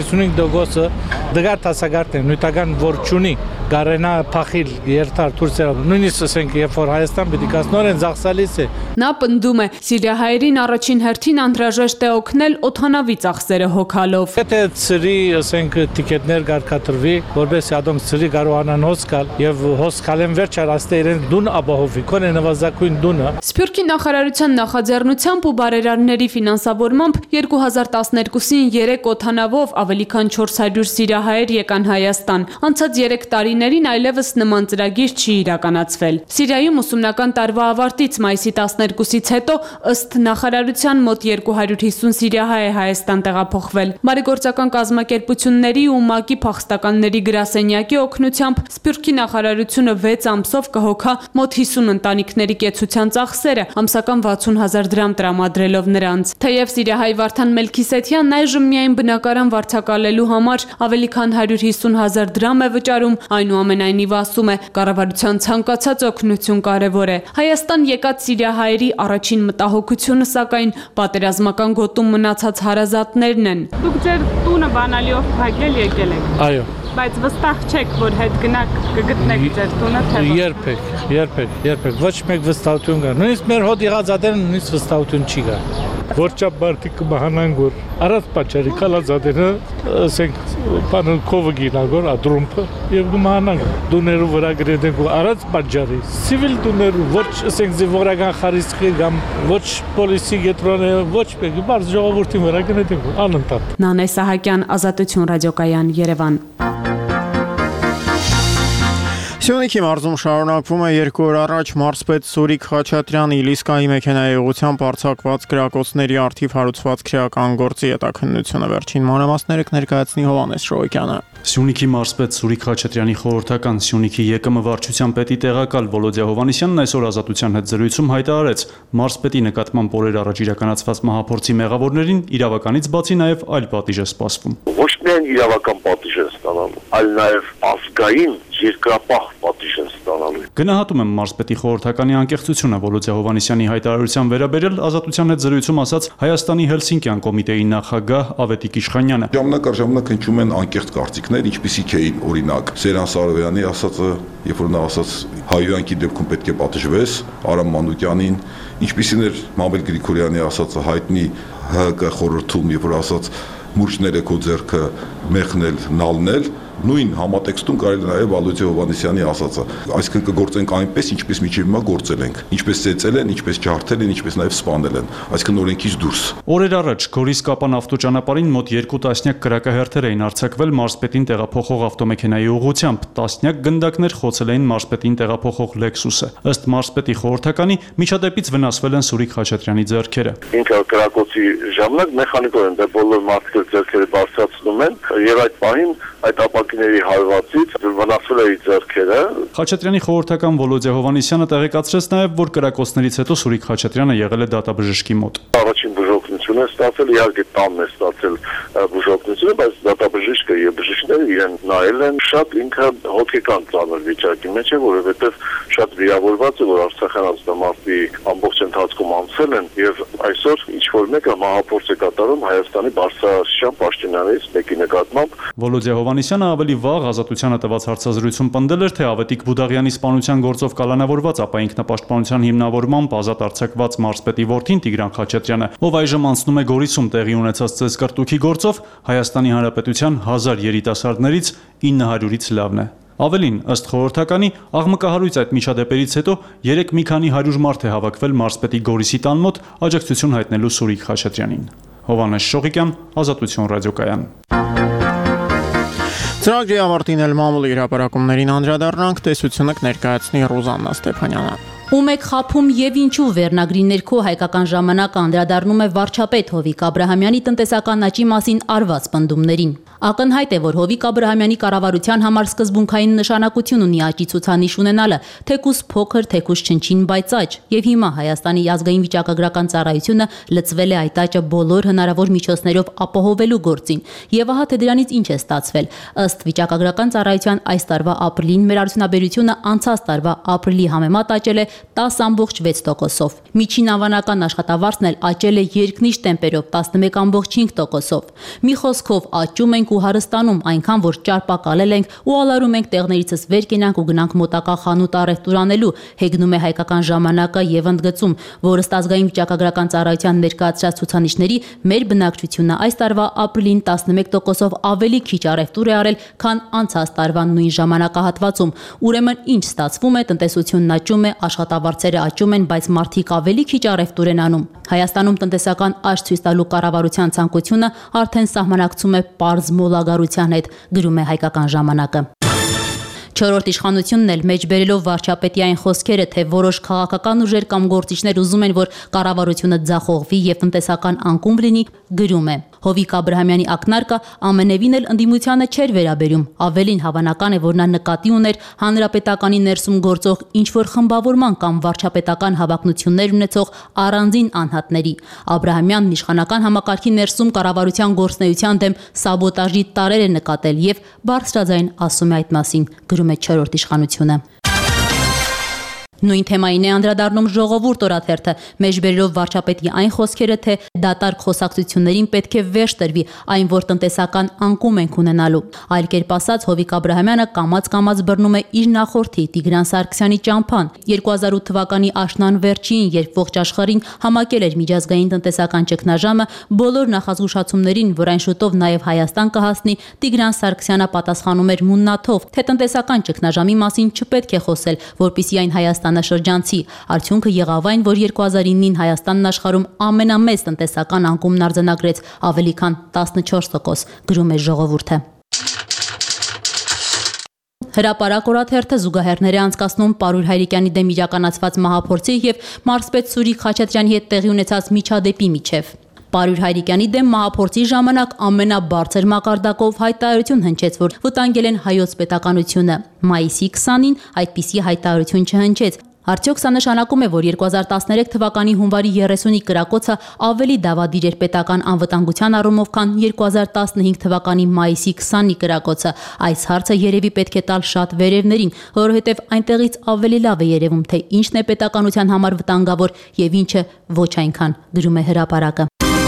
տոկոսը դգար տասագարտ են, նույնական որ չունի, գարենա փախիլ երթար Թուրքիա, նույնիսկ ասենք երբ որ Հայաստան պիտի կասնորեն ծախսալիս է։ Նա պնդում է, սիրիահայերին առաջին հերթին անհրաժեշտ է օգնել օդանավի ծախսերը հոգալով։ Եթե ծրի, ասենք տիկետներ կարգադրվի, որպես ադոմ ծրի կարողանան հոս գալ եւ հոս գալեն վերջար աստե իրեն դուն ապահովի, կոնե նվազագույն դունը։ Սփյուռքի նախարարության նախաձեռնությամբ ու բարերարների ֆինանսավորմամբ երկու հազար տասներկուսին երեք օդանավով ավելի քան չորս հարյուր սիրիահայեր եկան Հայաստան։ Անցած երեք տարիներին այլևս նման ծրագիր չի իրականացվել։ Սիրիայում ուսումնական տարվա ավարտից մայիսի տասներկուսից հետո ըստ նախարարության մոտ երկու հարյուր հիսուն սիրիահայ է Հայաստան տեղափոխվել։ Բարեգործական կազմակերպությունների ու ՄԱԿ-ի փախստականների գրասենյակի օգնությամբ Սփյուռքի նախարարությունը վեց ամսով կհոգա մոտ հիսուն ընտանիքների կեցության ծախսերը, ամսական վաթսուն հազար դրամ տրամադրելով նրանց։ Թեև սիրիահայ Վարդան Մելքիսեթյանն այժմ միայն բնակարան վարձակալելու համար ավելի քան հարյուր հիսուն հազար դրամ է վճարում, այնուամենայնիվ ասում է, կառավարության ցանկացած օգնություն կարևոր է։ Հայաստան եկած սիրիահայերի առաջին մտահոգությունը սակայն պատերազմական գոտում մնացած հարազատներն են։ Դուք ձեր տունը բանալիով փակել եկել եք։ Այո։ Բայց վստահ չեք, որ հետ գնաք կգտնեք ձեր տունը, թե ոչ։ Երբեք, երբեք, երբեք ոչ մեկ վստահություն կա։ Նույնիսկ մեր հոտ եղածատերն նույնիսկ վստահություն չի կա։ Որ չափ բարտի կմահանան գոր առած պատճառի կալածատերը, ասենք, բանը կովը գինագոր ադրումփը եւ կմահանան դուներու վրա գրեդենք առած պատճառի։ Սիվիլ դուներու ոչ, ասենք, զինվորական խարիսխի կամ ոչ պոլիսի գետրոնը ոչ մեկ բարձ ժողովրդի վրա գրեդենք անընդհատ։ Նանե Սահակյան, Ազատություն ռադիոկայան, Երևան։ Սյունիքի մարզում շարունակվում է երկու օր առաջ մարզպետ Սուրիկ Խաչատրյանի Իլիսկայի մեքենայի ուղղությամբ արձակված գրակոծների արդիվ հարուցված քրեական գործի հետաքննությունը։ Վերջին մանրամասները կներկայացնի Հովհաննես Շոյկյանը։ Սյունիքի մարզպետ Սուրիկ Խաչատրյանի խորհրդական Սյունիքի ԵԿՄ վարչության պետի տեղակալ Վոլոդիա Հովհաննիսյանն այսօր Ազատության հետ զրույցում հայտարարեց, մարզպետի նկատմամբ օրեր առաջ իրականացված մահափորձի մեղավորներին իրավականից բացի նաև այլ պատիժ է սպասվում։ Ոչ միայն իրավական պատիժ է ստանալու, այլ նաև ազգային երկրապահ պատիժ են ստանալու։ Գնահատում եմ մարզպետի խորհրդականի անկեղծությունը Վոլոդիա Հովհաննիսյանի հայտարարության վերաբերել Ազատության հետ զրույցում ասաց Հայաստանի Հելսինկյան կոմիտեի նախագահ Ավետիք Իշխանյանը։ Ժամանակ առ ժամանակ հնչում են անկեղծ կարծիքներ, ինչպիսիք էին օրինակ Սերան Սարոյանի ասածը, երբ որ նա ասաց հայոյանքի դեպքում պետք է պատժվես, Արամ Մանուկյանին, ինչպիսին էր Մամել Գրիգորյանի ասածը հայտնի ՀՀԿ խորհրդում, երբ որ ասաց մուրճները քո ձեռքը մեղնել, նալնել, նույն համատեքստում կարելի նաև Վոլոդիա Հովհաննիսյանի ասածը, այսինքն կգործենք այնպես, ինչպես միջև հիմա գործել ենք, ինչպես ծեծել են, ինչպես ջարդել են, ինչպես նաև սպանել են, այսինքն օրենքից դուրս։ Օրեր առաջ Գորիս-Կապան ավտոճանապարհին մոտ երկու տասնյակ կրակահերթեր էին արձակվել մարզպետին տեղափոխող ավտոմեքենայի ուղղությամբ, տասնյակ գնդակներ խոցել էին մարզպետին տեղափոխող Lexus-ը։ Ըստ մարզպետի խորհրդականի միջադեպից վնասվել են Սուրիկ Խաչատրյանի ձեռքերը։ Ինքը կրակոցի ժամանակ մեխանիկորեն դե բոլոր մարդիկ ձեռքերը բարձրացնում են եւ այդ պահին այդ ապակիների հարվածից վնասվել է ձեռքերը։ Խաչատրյանի խորհրդական Վոլոդիա Հովհաննիսյանը տեղեկացրեց նաև, որ կրակոցներից հետո Սուրիկ Խաչատրյանը եղել է դատաբժշկի մոտ։ Առաջին բժշկությունը ստացել, իհարկե տանն է ստացել բժշկությունը, բայց դատաբժիշկը եւ բժիշկները իրեն նայել են շատ ինքը հոգեկան ծանր վիճակի մեջ է, որովհետեւ շատ վիրավորված է, որ Արցախյան ազգամարտի ամբողջ ընթացքում անցել են եւ այսօր ինչ որ մեկը մահապորձ է կատարում Հայաստանի բարձրաստիճան պաշտոնյաներից մեկի նկատմամբ։ Վոլոդիա Հովհաննիսյանը ավելի վաղ Ազատությանը տված հարցազրույցում պնդել էր, թե Ավետիք Բուդաղյանի սպանության գործով կալանավորված ապա ինքնապաշտպանության հիմնավորմամբ ազատ արձակված մարզպետի որդին Տիգրան Խաչատրյանը, ով այժմ անցնում է Գորիսում տեղի ունեցած ծեզկրտուքի գործով, Հայաստանի Հանրապետության հազար երիտասարդներից ինը հարյուրից լավն է։ Ավելին, ըստ խորհրդականի, աղմկահարույց այդ միջադեպերից հետո երեք մի քանի հարյուր մարդ է հավաքվել մարզպետի Գորիսի տան մոտ աջակցություն հայտնելու Սուրիկ Խաչատրյանին։ Հովհաննես Շողիկյան, Ազատություն ռադիոկայան։ Ծրագրի ավարտին էլ մամուլի հրապարակումներին անդրադառնանք, տեսությունը կներկայացնի Ռուզաննա Ստեփանյանը։ Ում եք խափում եւ ինչու վերնագրի ներքո Հայկական ժամանակը անդրադառնում է վարչապետ Հովիկ Աբրահամյանի տնտեսական աճի մասին արված պնդումներին։ Ակնհայտ է, որ Հովիկ Աբրահամյանի կառավարության համար սկզբունքային նշանակություն ունի աճի ցուցանիշ ունենալը, թեկուզ փոքր, թեկուզ չնչին, բայց աճ, եւ հիմա Հայաստանի ազգային վիճակագրական ծառայությունը լծվել է այդ աճը բոլոր հնարավոր միջոցներով ապահովելու գործին։ Եվ ահա թե դրանից ինչ է ստացվել։ Ըստ վիճակագրական ծառայության այս տարվա ապրիլին մեր արդյունաբերությունը անցած տարվա ապրիլի համեմատ աճել է տասը բացարձակ վեց տոկոսով։ Միջին անվանական աշխատավարձն էլ աճել է երկնիշ տեմպերով տասնմեկ բացարձակ հինգ տոկոսով։ Մի խոսքով աճում ենք ու հարստանում այնքան, որ ճարպակալել ենք ու ալարում ենք տեղներիցս վեր կենանք ու գնանք մոտակա խանութ առևտուր անելու, հեգնում է Հայկական ժամանակը եւ ընդգծում, որ ըստ ազգային վիճակագրական ծառայության ներկայացրած ցուցանիշների մեր բնակչությունը այս տարվա ապրիլին տասնմեկ տոկոսով ավելի քիչ առևտուր է արել, քան անցած տարվա նույն ժամանակահատվածում։ Ուրեմն ինչ ստացվում է, տնտեսությունն աճում է, աշխատավարձերը աճում են, բայց մարդիկ ավելի քիչ առևտուր են անում։ Հայաստանում տնտեսական աճ ցույց տալու կառավարության ցանկությունը արդեն սահմանակցում է պարզ մոլագարության հետ, գրում է Հայկական ժամանակը։ Չորրորդ իշխանությունն էլ մեջբերելով վարչապետի այն խոսքերը, թե որոշ քաղաքական ուժեր կամ գործիչներ ուզում են, որ կառավարությունը ձախողվի եւ տնտեսական անկում լինի, գրում է. Հովիկ Աբրահամյանի ակնարկը ամենևին էլ ընդդիմությանը չէր վերաբերում, ավելին հավանական է, որ նա նկատի ուներ հանրապետականի ներսում գործող ինչ-որ խմբավորման կամ վարչապետական հավակնություններ ունեցող առանձին անհատների։ Աբրահամյանն իշխանական համակարգի ներսում կառավարության գործունեության դեմ սաբոտաժի տարրեր է նկատել եւ բարձրաձայն ասում է այդ մասին, գրում է չորրորդ իշխանությունը։ Նույն թեմային է անդրադառնում Ժողովուրդ օրաթերթը, մեջբերելով վարչապետի այն խոսքերը, թե դատարկ խոսակցություններին պետք է վերջ տրվի, այն որ տնտեսական անկում ենք ունենալու։ Այլ կերպ ասած, Հովիկ Աբրահամյանը կամաց-կամաց բռնում է իր նախորդի Տիգրան Սարգսյանի ճամփան։ երկու հազար ութ թվականի աշնան վերջին, երբ ողջ աշխարհին համակել էր միջազգային տնտեսական ճգնաժամը, բոլոր նախազգուշացումներին, որ այն շուտով նաև Հայաստան կհասնի, Տիգրան Սարգսյանը պատասխանում էր մուննաթով, թե տնտեսական ճգնաժամի մասին չպետք է խոսել, որպեսզի այն Հայաստան շրջանցի։ Արդյունքը եղավ այն, որ երկու հազար իննին Հայաստանն աշխարհում ամենամեծ տնտեսական անկումն արձանագրեց, ավելի քան տասնչորս տոկոս, գրում է Ժողովուրդը։ Հրապարակ օրաթերթը զուգահեռներ է անցկացնում Պարուր Հայրիկյանի դեմ իրականացված մահափորձի եւ մարզպետ Սուրիկ Խաչատրյանի հետ տեղի ունեցած միջադեպի միջև։ Պարուր Հայրիկյանի դեմ մահափորձի ժամանակ ամենաբարձր մակարդակով հայտարարություն հնչեց, որ վտանգել են հայոց պետականությունը։ Մայիսի քսանին այդպիսի հայտարարություն չհնչեց։ Արդյոք սա նշանակում է, որ երկու հազար տասներեք թվականի հունվարի երեսունի կրակոցը ավելի դավադիր էր պետական անվտանգության առումով, քան երկու հազար տասնհինգ թվականի մայիսի քսանի կրակոցը։ Այս հարցը երևի պետք է տալ շատ վերևներին, որովհետև այնտեղից ավելի լավ է երևում, թե ինչն է պետականության համար վտանգավոր եւ ինչը ոչ այնքան, գրում է հրապարակը։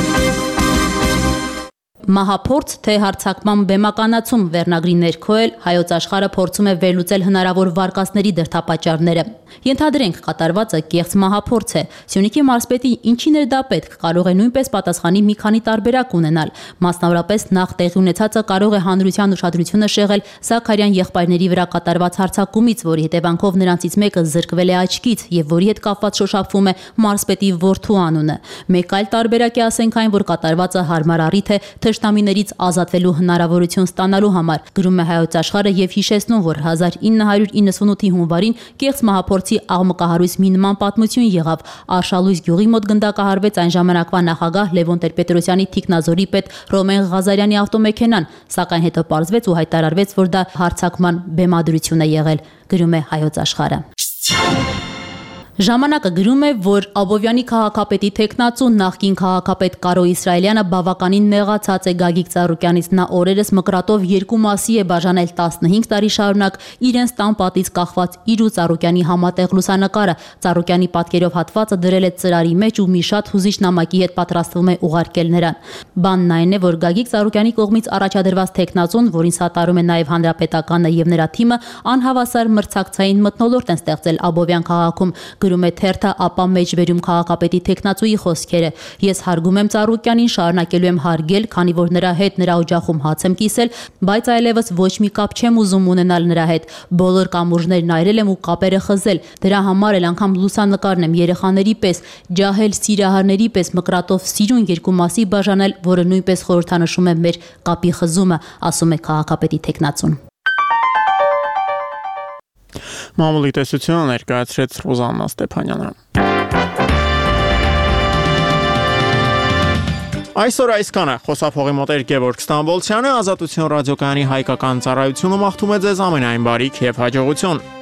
Մահափորձ թե հարձակման բեմականացում վերնագրի ներքո էլ Հայոց աշխարհը փորձում է վերլուծել հնարավոր վարկածների դրդապատճառները։ Ենթադրենք կատարվածը կեղծ մահափորձ է։ Սյունիքի մարզպետի ինչին էր դա պետք, կարող է նույնպես պատասխանի մի քանի տարբերակ ունենալ։ Մասնավորապես նախ տեղի ունեցածը կարող է հանրության ուշադրությունը շեղել Զաքարյան եղբայրների վրա կատարված հարձակումից, որի հետևանքով նրանցից մեկը զրկվել է աչքից եւ որի հետ կապված շոշափվում է մարզպետի որդու անունը։ Մեկ այլ տարբերակ է ասենք այն, որ կատարվածը հարմար առիթ է թշնամիներից ազատվելու հնարավորություն ստանալու համար, գրում է Հայոց աշխարհը եւ հիշեցնում, որ հազար ինը հարյուր իննսունութի հունվարին կեղծ մահափորձի աղմկահարույց մի նման պատմություն եղավ։ Արշալույս գյուղի մոտ գնդակահարվեց այն ժամանակվա նախագահ Լևոն Տեր-Պետրոսյանի թիկնազորի պետ Ռոմեն Ղազարյանի ավտոմեքենան, սակայն հետո պարզվեց ու հայտարարվեց, որ դա հարձակման բեմադրություն է եղել, գրում է Հայոց աշխարհը։ Ժամանակը գրում է, որ Աբովյանի քաղաքապետի թեկնածու նախկին քաղաքապետ Կարո Իսրայելյանը բավականին նեղացած է Գագիկ Ծառուկյանից։ Նա օրերս մկրատով երկու մասի է բաժանել տասնհինգ տարի շարունակ իրենց տան պատից կախված իր ու Ծառուկյանի համատեղ լուսանկարը։ Ծառուկյանի պատկերով հատվածը դրել է ծրարի մեջ ու մի շատ հուզիչ նամակի հետ պատրաստվում է ուղարկել նրան։ Բանն այն է, որ Գագիկ Ծառուկյանի կողմից առաջադրված թեկնածուն, որին սատարում է նաև Հանրապետականը եւ նրա թիմը, անհավասար մրցակցային մթնոլորտ են ստեղծել Աբովյան քաղաքում, գրում է թերթը, ապա մեջբերում քաղաքապետի թեկնածուի խոսքերը։ Ես հարգում եմ Ծառուկյանին, շարունակելու եմ հարգել, քանի որ նրա հետ նրա օջախում հաց եմ կիսել, բայց այլևս ոչ մի կապ չեմ ուզում ունենալ նրա հետ։ Բոլոր կամուրջներն այրել եմ ու կապերը խզել։ Դրա համար էլ անգամ լուսանկարն եմ երեխաների պես, ջահել սիրահարների պես մկրատով սիրուն երկու մասի բաժանել, որը նույնպես խորհրդանշում է մեր կապի խզումը, ասում է քաղաքապետի թեկնածուն։ Մամուլի տեսությունը ներկայացրեց Ռոզաննա Ստեփանյանը։ Այսօր այսքանը, խոսափողի մոտ էր Գևորգ Ստամբոլցյանը, Ազատություն ռադիոկայանի հայկական ծառայությունը մաղթում է ձեզ ամենայն բարիք եւ հաջողություն։